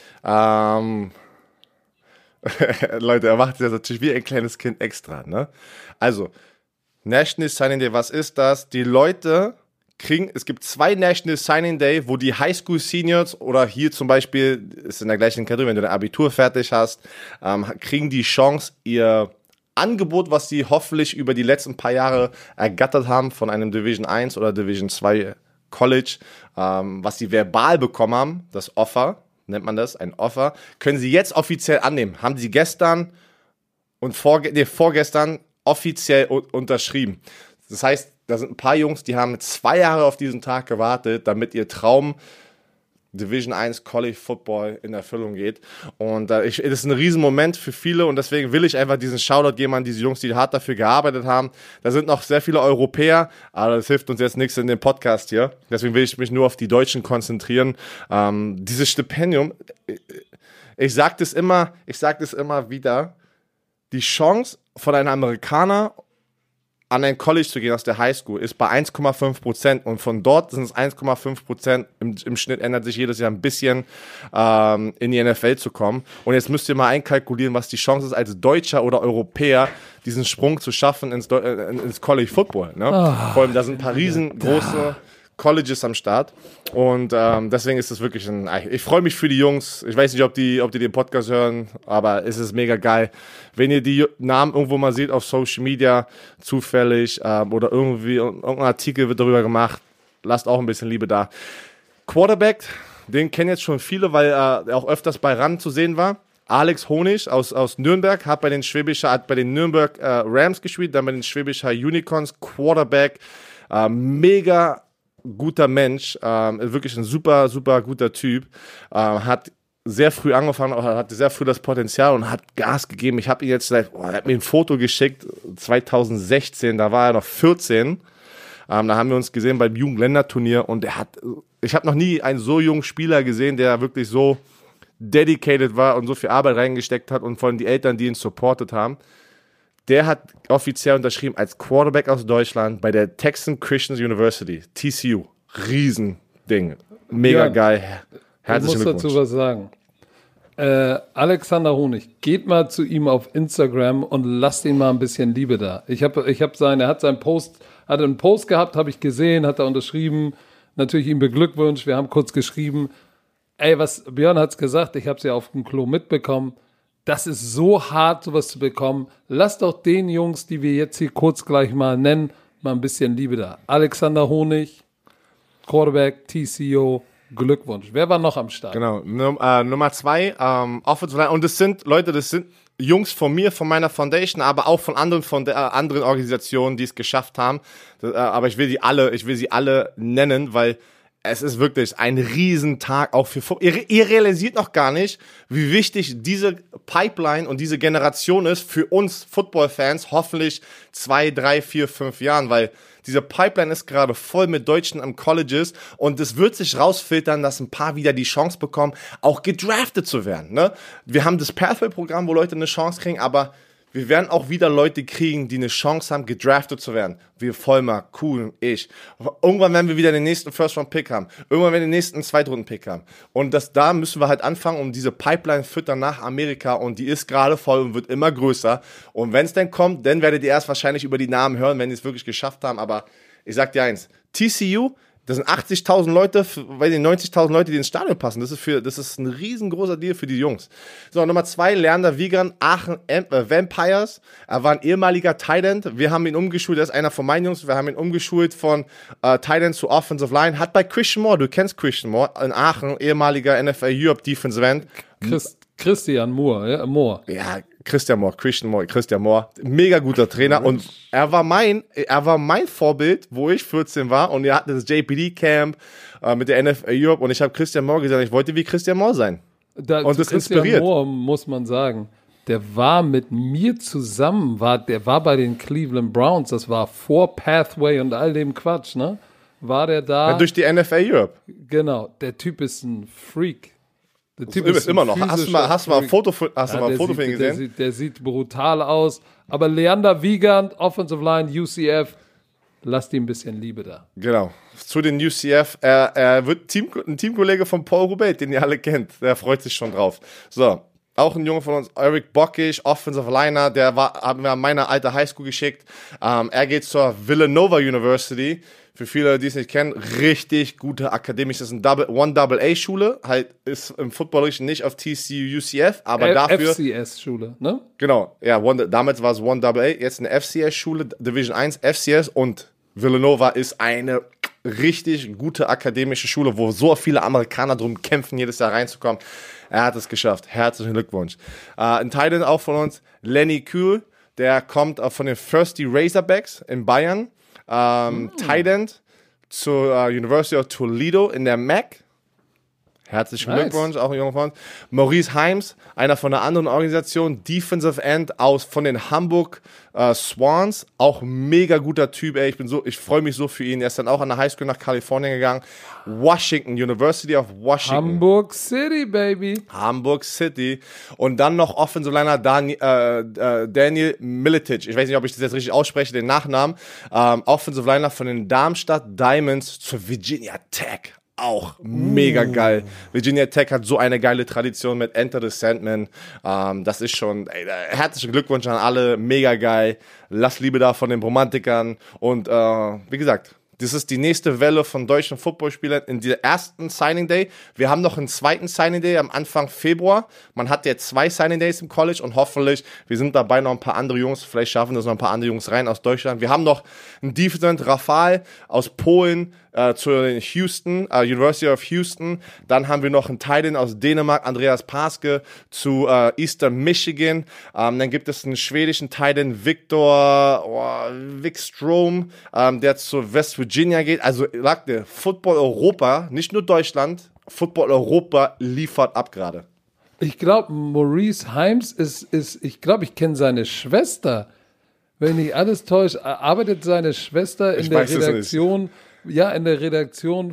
Leute, er macht das natürlich wie ein kleines Kind extra, ne? Also, National Signing Day, was ist das? Die Leute es gibt 2 National Signing Day, wo die Highschool Seniors oder hier zum Beispiel, ist in der gleichen Kategorie, wenn du dein Abitur fertig hast, kriegen die Chance, ihr Angebot, was sie hoffentlich über die letzten paar Jahre ergattert haben von einem Division 1 oder Division 2 College, was sie verbal bekommen haben, das Offer, nennt man das, ein Offer, können sie jetzt offiziell annehmen. Haben sie gestern und vorgestern offiziell unterschrieben. Das heißt, da sind ein paar Jungs, die haben 2 Jahre auf diesen Tag gewartet, damit ihr Traum Division 1 College Football in Erfüllung geht. Und das ist ein Riesenmoment für viele und deswegen will ich einfach diesen Shoutout geben an diese Jungs, die hart dafür gearbeitet haben. Da sind noch sehr viele Europäer, aber das hilft uns jetzt nichts in dem Podcast hier. Deswegen will ich mich nur auf die Deutschen konzentrieren. Dieses Stipendium, ich sag das immer wieder, die Chance von einem Amerikaner an ein College zu gehen aus der Highschool ist bei 1,5% und von dort sind es 1,5%. Im Schnitt ändert sich jedes Jahr ein bisschen, in die NFL zu kommen. Und jetzt müsst ihr mal einkalkulieren, was die Chance ist, als Deutscher oder Europäer diesen Sprung zu schaffen ins College Football. Ne? Vor allem, da sind ein paar riesengroße Colleges am Start und deswegen ist es wirklich ich freue mich für die Jungs. Ich weiß nicht, ob die den Podcast hören, aber es ist mega geil. Wenn ihr die Namen irgendwo mal seht auf Social Media, zufällig oder irgendein Artikel wird darüber gemacht, lasst auch ein bisschen Liebe da. Quarterback, den kennen jetzt schon viele, weil er auch öfters bei RAN zu sehen war. Alex Honig aus Nürnberg hat bei den Nürnberg Rams gespielt, dann bei den Schwäbischer Unicorns. Quarterback, mega guter Mensch, wirklich ein super, super guter Typ, hat sehr früh angefangen, hatte sehr früh das Potenzial und hat Gas gegeben. Ich habe ihn jetzt er hat mir ein Foto geschickt, 2016, da war er noch 14, da haben wir uns gesehen beim Jugendländerturnier und ich habe noch nie einen so jungen Spieler gesehen, der wirklich so dedicated war und so viel Arbeit reingesteckt hat und vor allem die Eltern, die ihn supportet haben. Der hat offiziell unterschrieben als Quarterback aus Deutschland bei der Texas Christian University, TCU. Riesending. Mega geil. Herzlichen Glückwunsch. Ich muss dazu was sagen. Alexander Honig, geht mal zu ihm auf Instagram und lasst ihm mal ein bisschen Liebe da. Er hat einen Post gehabt, habe ich gesehen, hat er unterschrieben, natürlich ihm beglückwünscht, wir haben kurz geschrieben. Ey, Björn hat's gesagt, ich habe es ja auf dem Klo mitbekommen. Das ist so hart, sowas zu bekommen. Lasst doch den Jungs, die wir jetzt hier kurz gleich mal nennen, mal ein bisschen Liebe da. Alexander Honig, Quarterback, TCU, Glückwunsch. Wer war noch am Start? Genau, Nummer 2, Offensive Line. Und das sind Jungs von mir, von meiner Foundation, aber auch von anderen Organisationen, die es geschafft haben. Aber ich will sie alle nennen, weil es ist wirklich ein Riesentag auch für ihr realisiert noch gar nicht, wie wichtig diese Pipeline und diese Generation ist für uns Football-Fans, hoffentlich 2, 3, 4, 5 Jahren, weil diese Pipeline ist gerade voll mit Deutschen am Colleges und es wird sich rausfiltern, dass ein paar wieder die Chance bekommen, auch gedraftet zu werden. Ne? Wir haben das Pathway-Programm, wo Leute eine Chance kriegen, aber wir werden auch wieder Leute kriegen, die eine Chance haben, gedraftet zu werden. Wir Vollmer, Kuhn, ich. Irgendwann werden wir wieder den nächsten First-Round-Pick haben. Irgendwann werden wir den nächsten Zweitrunden-Pick haben. Und da müssen wir halt anfangen, um diese Pipeline füttern nach Amerika. Und die ist gerade voll und wird immer größer. Und wenn es dann kommt, dann werdet ihr erst wahrscheinlich über die Namen hören, wenn die es wirklich geschafft haben. Aber ich sag dir eins, TCU, das sind 80.000 Leute, weil die 90.000 Leute, die ins Stadion passen. Das ist ein riesengroßer Deal für die Jungs. So, Nummer 2, Leander Wiegand, Aachen Vampires. Er war ein ehemaliger Tight End. Wir haben ihn umgeschult, er ist einer von meinen Jungs. Wir haben ihn umgeschult von Tight End zu Offensive Line. Hat bei Christian Moore, du kennst Christian Moore, in Aachen, ehemaliger NFL Europe Defensive End. Christian Moore, ja, Moore. Ja, Christian Moore, mega guter Trainer und er war mein Vorbild, wo ich 14 war und er hatte das JPD-Camp mit der NFL Europe und ich habe Christian Moore gesagt, ich wollte wie Christian Moore sein. Und das Christian inspiriert. Moore, muss man sagen, der war mit mir zusammen, der war bei den Cleveland Browns, das war vor Pathway und all dem Quatsch, ne? War der da? Ja, durch die NFL Europe. Genau, der Typ ist ein Freak. Der Typ ist immer noch. Hast du mal ein Foto von ihm gesehen? Der sieht brutal aus. Aber Leander Wiegand, Offensive Line, UCF, lasst ihm ein bisschen Liebe da. Genau. Zu den UCF. Er wird ein Teamkollege von Paul Roubaix, den ihr alle kennt. Der freut sich schon drauf. So. Auch ein Junge von uns, Eric Bockisch, Offensive Liner, haben wir an meine alte Highschool geschickt. Er geht zur Villanova University. Für viele, die es nicht kennen, richtig gute Akademische. Das ist eine One-AA-Schule. Halt ist im Footballischen nicht auf TCU, UCF, aber dafür... FCS-Schule, ne? Genau, ja, damals war es One-AA, jetzt eine FCS-Schule, Division 1, FCS und Villanova ist eine richtig gute akademische Schule, wo so viele Amerikaner drum kämpfen, jedes Jahr reinzukommen. Er hat es geschafft. Herzlichen Glückwunsch. Ein Tight End auch von uns, Lenny Kühl, der kommt von den Thirsty Razorbacks in Bayern. Tight End zur University of Toledo in der MAC. Herzlichen Glückwunsch, auch ein Junge von uns. Maurice Heims, einer von einer anderen Organisation, Defensive End von den Hamburg Swans, auch mega guter Typ, ey. Ich freue mich so für ihn. Er ist dann auch an der Highschool nach Kalifornien gegangen. Washington, University of Washington. Hamburg City, baby. Hamburg City. Und dann noch Offensive Liner Daniel Militic. Ich weiß nicht, ob ich das jetzt richtig ausspreche, den Nachnamen. Offensive Liner von den Darmstadt Diamonds zur Virginia Tech. Auch mega geil. Virginia Tech hat so eine geile Tradition mit Enter the Sandman. Das ist schon, herzlichen Glückwunsch an alle, mega geil. Lass Liebe da von den Romantikern. Und wie gesagt, das ist die nächste Welle von deutschen Footballspielern in der ersten Signing Day. Wir haben noch einen zweiten Signing Day am Anfang Februar. Man hat ja 2 Signing Days im College und hoffentlich, wir sind dabei noch ein paar andere Jungs, vielleicht schaffen das noch ein paar andere Jungs rein aus Deutschland. Wir haben noch einen Defensive Rafal aus Polen, zu Houston, University of Houston. Dann haben wir noch einen Tight End aus Dänemark, Andreas Paske, zu Eastern Michigan. Dann gibt es einen schwedischen Tight End, Victor Wikström, der zu West Virginia geht. Also, sagt dir, Football Europa, nicht nur Deutschland, Football Europa liefert ab gerade. Ich glaube, Maurice Heims ich glaube, ich kenne seine Schwester. Wenn nicht alles täuscht, arbeitet seine Schwester in der Redaktion. Ja, in der Redaktion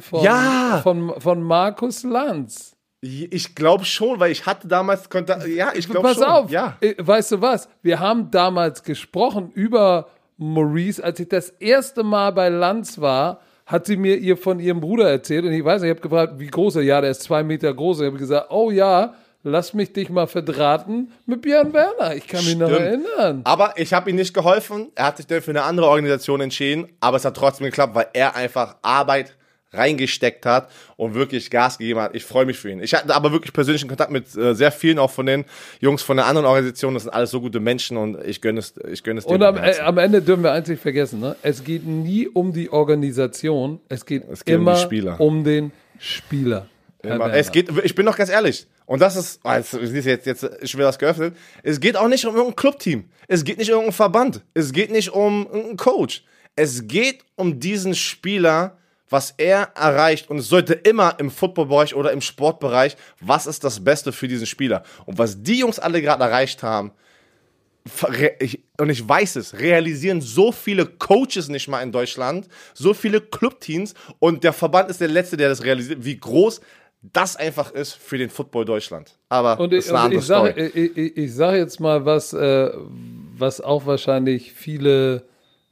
von Markus Lanz. Ich glaube schon, weil ich hatte damals Kontakt. Ja, ich glaube schon. Pass auf, ja. Weißt du was? Wir haben damals gesprochen über Maurice. Als ich das erste Mal bei Lanz war, hat sie mir von ihrem Bruder erzählt. Und ich weiß nicht, ich habe gefragt, wie groß er ist. Ja, der ist 2 Meter groß. Ich habe gesagt, oh ja, lass mich dich mal verdrahten mit Björn Werner. Ich kann mich noch erinnern. Aber ich habe ihm nicht geholfen. Er hat sich dann für eine andere Organisation entschieden. Aber es hat trotzdem geklappt, weil er einfach Arbeit reingesteckt hat und wirklich Gas gegeben hat. Ich freue mich für ihn. Ich hatte aber wirklich persönlichen Kontakt mit sehr vielen, auch von den Jungs von der anderen Organisation. Das sind alles so gute Menschen und ich gönne es dir. Und am Ende dürfen wir eins nicht vergessen, ne? Es geht nie um die Organisation. Es geht immer um den Spieler. Ich bin doch ganz ehrlich. Und das ist, jetzt ist wieder das geöffnet. Es geht auch nicht um irgendein Clubteam. Es geht nicht um irgendeinen Verband. Es geht nicht um irgendeinen Coach. Es geht um diesen Spieler, was er erreicht. Und es sollte immer im Footballbereich oder im Sportbereich, was ist das Beste für diesen Spieler? Und was die Jungs alle gerade erreicht haben, und ich weiß es, realisieren so viele Coaches nicht mal in Deutschland, so viele Clubteams. Und der Verband ist der Letzte, der das realisiert, wie groß das einfach ist für den Football Deutschland. Aber das ist eine andere Story. Ich sage jetzt mal was, was auch wahrscheinlich viele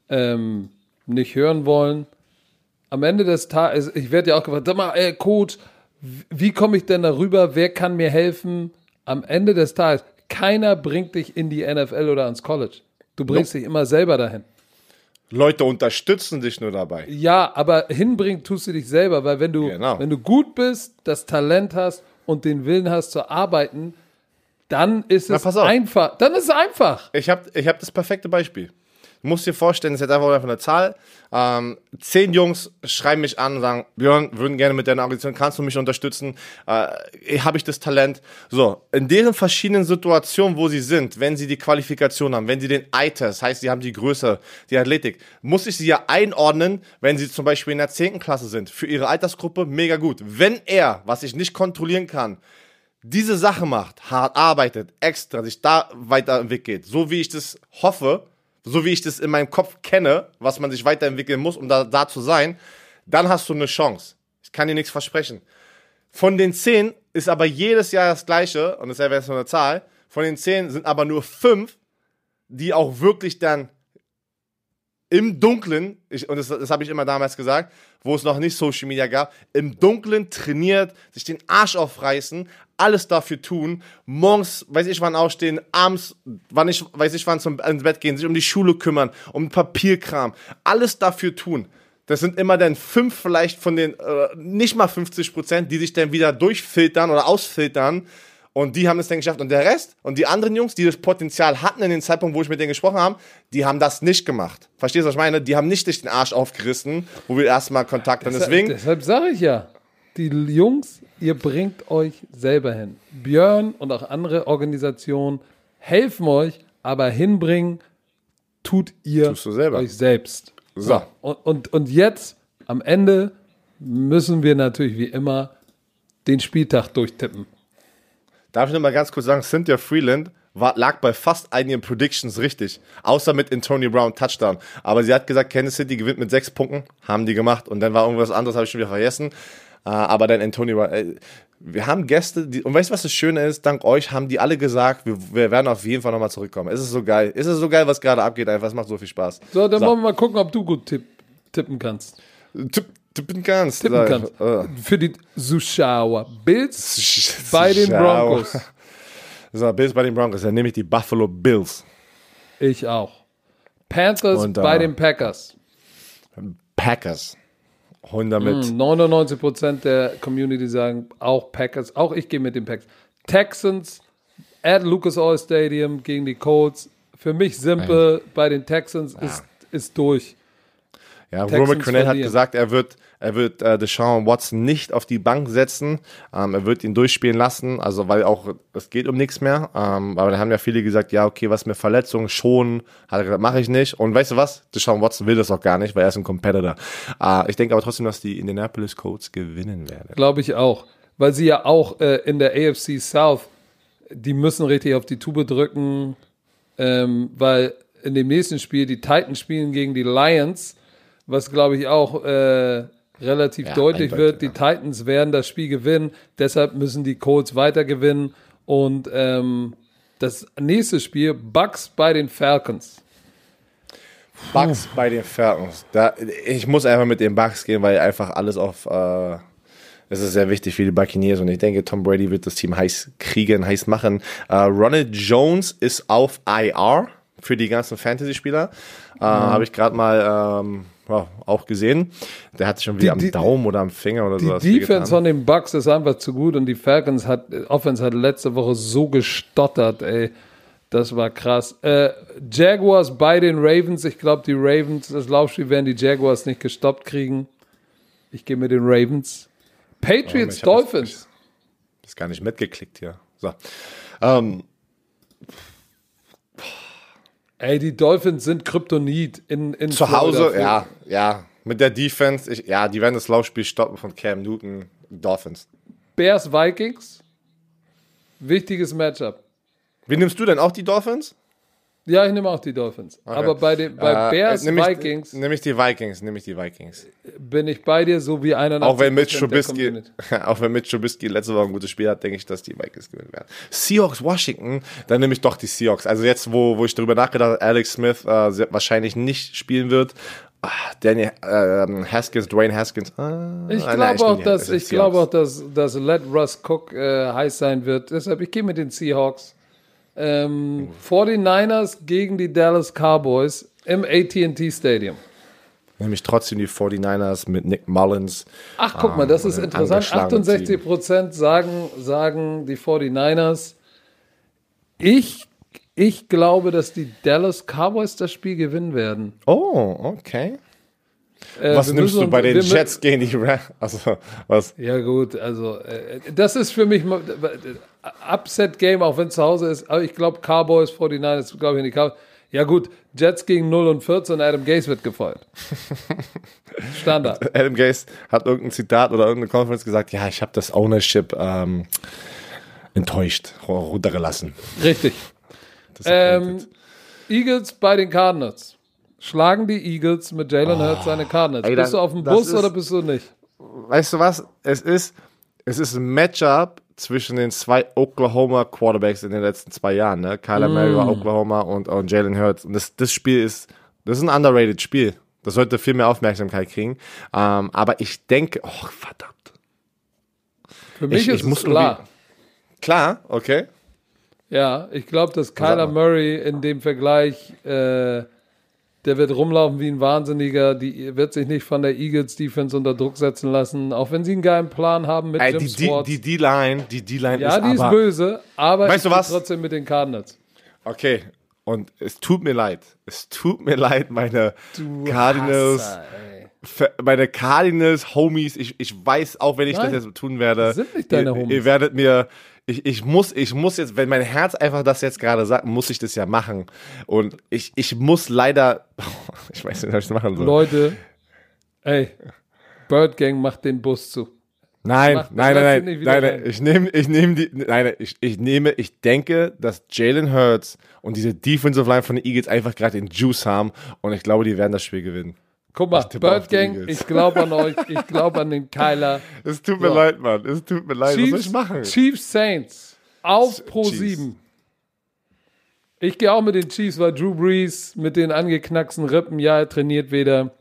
nicht hören wollen. Am Ende des Tages, ich werde ja auch gefragt, sag mal, Coach, wie komme ich denn darüber? Wer kann mir helfen? Am Ende des Tages, keiner bringt dich in die NFL oder ans College. Du bringst dich immer selber dahin. Leute unterstützen dich nur dabei. Ja, aber hinbringen tust du dich selber, weil wenn du gut bist, das Talent hast und den Willen hast zu arbeiten, dann ist es einfach. Dann ist es einfach. Ich hab das perfekte Beispiel. Du musst dir vorstellen, das ist jetzt einfach eine Zahl. 10 Jungs schreiben mich an und sagen, Björn, würden gerne mit deiner Organisation, kannst du mich unterstützen? Habe ich das Talent? So, in deren verschiedenen Situationen, wo sie sind, wenn sie die Qualifikation haben, wenn sie den Eye-Test, das heißt, sie haben die Größe, die Athletik, muss ich sie ja einordnen, wenn sie zum Beispiel in der 10. Klasse sind. Für ihre Altersgruppe mega gut. Wenn er, was ich nicht kontrollieren kann, diese Sache macht, hart arbeitet, extra, sich da weiterentwickelt, so wie ich das hoffe, so wie ich das in meinem Kopf kenne, was man sich weiterentwickeln muss, um da zu sein, dann hast du eine Chance. Ich kann dir nichts versprechen. Von den 10 ist aber jedes Jahr das Gleiche, und das wäre jetzt nur eine Zahl, von den 10 sind aber nur 5, die auch wirklich dann im Dunkeln, und das habe ich immer damals gesagt, wo es noch nicht Social Media gab, im Dunkeln trainiert, sich den Arsch aufreißen, alles dafür tun, morgens, weiß ich wann aufstehen, abends, weiß ich wann ins Bett gehen, sich um die Schule kümmern, um Papierkram, alles dafür tun. Das sind immer dann 5 vielleicht von den, nicht mal 50%, die sich dann wieder durchfiltern oder ausfiltern. Und die haben es dann geschafft. Und der Rest und die anderen Jungs, die das Potenzial hatten in dem Zeitpunkt, wo ich mit denen gesprochen habe, die haben das nicht gemacht. Verstehst du, was ich meine? Die haben nicht sich den Arsch aufgerissen, wo wir erstmal Kontakt haben. Deshalb sage ich ja, die Jungs, ihr bringt euch selber hin. Björn und auch andere Organisationen helfen euch, aber hinbringen tut ihr euch selbst. So. Und jetzt, am Ende, müssen wir natürlich wie immer den Spieltag durchtippen. Darf ich noch mal ganz kurz sagen, Cynthia Freeland lag bei fast einigen Predictions richtig, außer mit Antonio Brown Touchdown. Aber sie hat gesagt, Kansas City gewinnt mit 6 Punkten, haben die gemacht. Und dann war irgendwas anderes, habe ich schon wieder vergessen. Aber dann Antonio Brown, wir haben Gäste, und weißt du, was das Schöne ist? Dank euch haben die alle gesagt, wir werden auf jeden Fall nochmal zurückkommen. Es ist so geil. Es ist so geil, was gerade abgeht einfach. Es macht so viel Spaß. So, dann wollen wir mal gucken, ob du gut tippen kannst. Tippen kannst. Für die Zuschauer. Bills bei den Broncos. So, Bills bei den Broncos. Dann nehme ich die Buffalo Bills. Ich auch. Panthers bei den Packers. Packers. 99% der Community sagen auch Packers. Auch ich gehe mit den Packers. Texans at Lucas Oil Stadium gegen die Colts. Für mich simpel. Bei den Texans ist durch. Ja, Roman Cornell hat gesagt, er wird Deshaun Watson nicht auf die Bank setzen. Er wird ihn durchspielen lassen, also weil auch, es geht um nichts mehr. Aber da haben ja viele gesagt, ja, okay, was mit Verletzungen schon, hat er gesagt, mache ich nicht. Und weißt du was? Deshaun Watson will das auch gar nicht, weil er ist ein Competitor. Ich denke aber trotzdem, dass die Indianapolis Colts gewinnen werden. Glaube ich auch. Weil sie ja auch in der AFC South, die müssen richtig auf die Tube drücken, weil in dem nächsten Spiel die Titans spielen gegen die Lions, was glaube ich auch relativ deutlich wird. Die Titans werden das Spiel gewinnen, deshalb müssen die Colts weiter gewinnen. Und das nächste Spiel, Bucks bei den Falcons. Bucks bei den Falcons. Ich muss einfach mit den Bucks gehen, weil einfach alles auf... Es ist sehr wichtig für die Buccaneers und ich denke, Tom Brady wird das Team heiß kriegen, heiß machen. Ronald Jones ist auf IR für die ganzen Fantasy-Spieler. Habe ich gerade mal auch gesehen. Der hat sich schon wieder am Daumen oder am Finger oder sowas. Die Defense von den Bucks ist einfach zu gut und die Falcons Offense hat letzte Woche so gestottert, ey. Das war krass. Jaguars bei den Ravens. Ich glaube, die Ravens, das Laufspiel werden die Jaguars nicht gestoppt kriegen. Ich gehe mit den Ravens. Patriots, Dolphins. Das gar nicht mitgeklickt hier. So. Ey, die Dolphins sind Kryptonit in zu Hause, ja. Mit der Defense, die werden das Laufspiel stoppen von Cam Newton, Dolphins. Bears, Vikings. Wichtiges Matchup. Wie nimmst du denn auch die Dolphins? Ja, ich nehme auch die Dolphins. Okay. Aber bei Bears, Vikings... Nehme ich die Vikings. Bin ich bei dir, so wie 81% auch wenn Mitch Trubisky letzte Woche ein gutes Spiel hat, denke ich, dass die Vikings gewinnen werden. Seahawks, Washington, dann nehme ich doch die Seahawks. Also jetzt, wo ich darüber nachgedacht habe, Alex Smith wahrscheinlich nicht spielen wird, Dwayne Haskins. Ich glaube auch, dass Let Russ Cook heiß sein wird. Deshalb, ich gehe mit den Seahawks. 49ers gegen die Dallas Cowboys im AT&T Stadium. Nämlich trotzdem die 49ers mit Nick Mullins. Ach, guck mal, das ist interessant. 68% sagen die 49ers. Ich glaube, dass die Dallas Cowboys das Spiel gewinnen werden. Oh, okay. Was nimmst du bei den Jets gegen die Rams? Also, was? Ja gut, also das ist für mich Upset-Game, auch wenn es zu Hause ist. Aber ich glaube, Cowboys, 49ers, glaube ich nicht. Ja gut, Jets gegen 0-14, Adam Gase wird gefeuert. Standard. Adam Gase hat irgendein Zitat oder irgendeine Conference gesagt, ja, ich habe das Ownership enttäuscht, runtergelassen. Richtig. Eagles bei den Cardinals. Schlagen die Eagles mit Jalen Hurts seine Cardinals. Ey, bist du auf dem Bus oder bist du nicht? Weißt du was? Es ist ein Matchup zwischen den zwei Oklahoma Quarterbacks in den letzten 2 Jahren. Ne? Kyler Murray war Oklahoma und Jalen Hurts. Und das Spiel ist ein underrated Spiel. Das sollte viel mehr Aufmerksamkeit kriegen. Aber ich denke, verdammt. Für mich ist es klar. Klar, okay. Ja, ich glaube, dass Kyler Murray in dem Vergleich, der wird rumlaufen wie ein Wahnsinniger, die wird sich nicht von der Eagles Defense unter Druck setzen lassen, auch wenn sie einen geilen Plan haben mit Jim Schwartz. Die D-Line ja, die ist böse, aber weißt ich bin trotzdem mit den Cardinals. Okay, und es tut mir leid, meine Cardinals, meine Cardinals Homies, ich weiß auch, wenn ich das jetzt tun werde, das sind nicht deine Homies. Ihr werdet mir... Ich muss jetzt, wenn mein Herz einfach das jetzt gerade sagt, muss ich das ja machen. Und ich muss leider, ich weiß nicht, was ich machen soll. Leute, Bird Gang macht den Bus zu. Nein, ich denke, dass Jalen Hurts und diese Defensive Line von den Eagles einfach gerade den Juice haben und ich glaube, die werden das Spiel gewinnen. Guck mal, Bird Gang, ich glaube an euch, ich glaube an den Kyler. Es tut mir leid, Mann, was soll ich machen? Chiefs Saints auf Pro7. Ich gehe auch mit den Chiefs, weil Drew Brees mit den angeknacksten Rippen, ja, er trainiert wieder.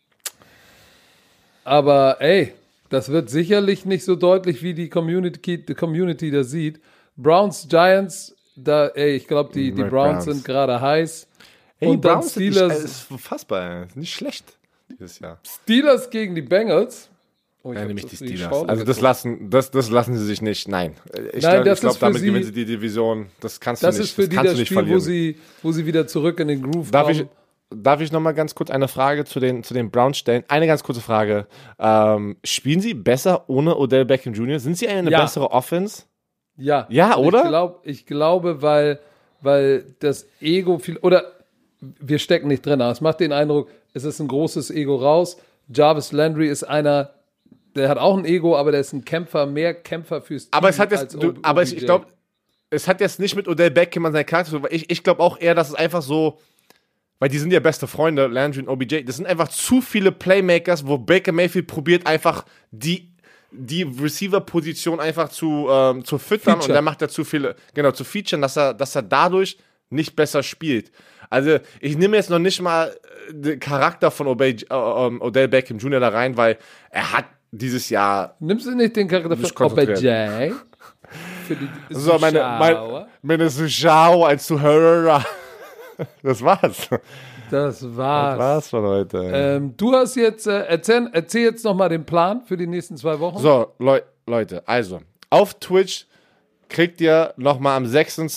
Aber das wird sicherlich nicht so deutlich, wie die Community das sieht. Browns, Giants, ich glaube, die Browns sind gerade heiß. Und dann Steelers. Das ist unfassbar, nicht schlecht dieses Jahr. Steelers gegen die Bengals. Nämlich die Steelers. Also das lassen sie sich nicht. Nein. Ich glaube, damit gewinnen sie die Division. Das kannst du nicht. Das ist für die das Spiel, wo sie wieder zurück in den Groove kommen. Darf ich noch mal ganz kurz eine Frage zu den Browns stellen? Eine ganz kurze Frage. Spielen sie besser ohne Odell Beckham Jr.? Sind sie eine bessere Offense? Ja. Ja, oder? Ich glaube, weil das Ego viel... Oder wir stecken nicht drin, aber es macht den Eindruck, es ist ein großes Ego raus. Jarvis Landry ist einer, der hat auch ein Ego, aber der ist ein Kämpfer, mehr Kämpfer fürs Team. Aber ich glaube, es hat jetzt nicht mit Odell Beckham an seinen Charakter. Ich glaube auch eher, dass es einfach so, weil die sind ja beste Freunde, Landry und OBJ. Das sind einfach zu viele Playmakers, wo Baker Mayfield probiert einfach die Receiver-Position einfach zu füttern und dann macht er zu viele, zu featuren, dass er dadurch nicht besser spielt. Also ich nehme jetzt noch nicht mal den Charakter von Odell Beckham Jr. da rein, weil er hat dieses Jahr... Nimmst du nicht den Charakter von OBJ? So, meine Zuschauer als Zuhörer. Das war's. Das war's von heute. Du hast jetzt, erzähl jetzt nochmal den Plan für die nächsten 2 Wochen. So, Leute, also, auf Twitch kriegt ihr nochmal am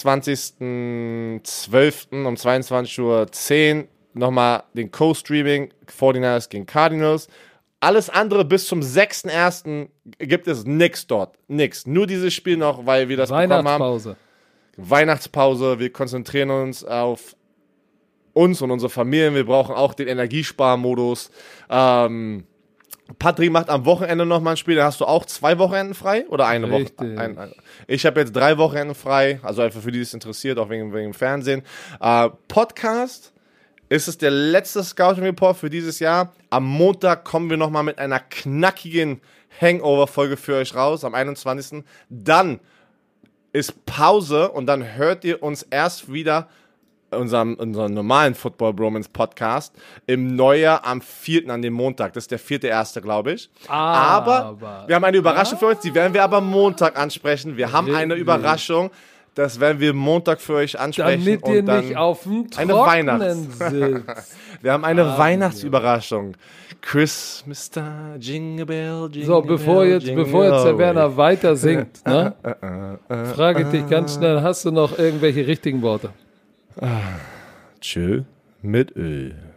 26.12. um 22:10 Uhr nochmal den Co-Streaming 49ers gegen Cardinals. Alles andere bis zum 6.1. gibt es nichts dort. Nix. Nur dieses Spiel noch, weil wir das bekommen haben. Weihnachtspause. Wir konzentrieren uns auf uns und unsere Familien. Wir brauchen auch den Energiesparmodus. Patrick macht am Wochenende nochmal ein Spiel, da hast du auch 2 Wochenenden frei oder eine Woche? Ich habe jetzt 3 Wochenenden frei, also einfach für die, die es interessiert, auch wegen dem Fernsehen. Podcast ist es der letzte Scouting Report für dieses Jahr. Am Montag kommen wir nochmal mit einer knackigen Hangover-Folge für euch raus, am 21. Dann ist Pause und dann hört ihr uns erst wieder unseren normalen Football Bromance Podcast im Neujahr am 4. an dem Montag. Das ist der 4.1., glaube ich. Aber wir haben eine Überraschung für euch, die werden wir aber Montag ansprechen. Wir haben eine Überraschung, das werden wir Montag für euch ansprechen. Damit ihr nicht auf dem Trockenen sitzt. Wir haben eine Weihnachtsüberraschung. Christmas Star, Jingle Bell, Jingle So, bevor jetzt der Werner weiter singt, ne? Frage ich dich ganz schnell, hast du noch irgendwelche richtigen Worte? Tschö mit Öl.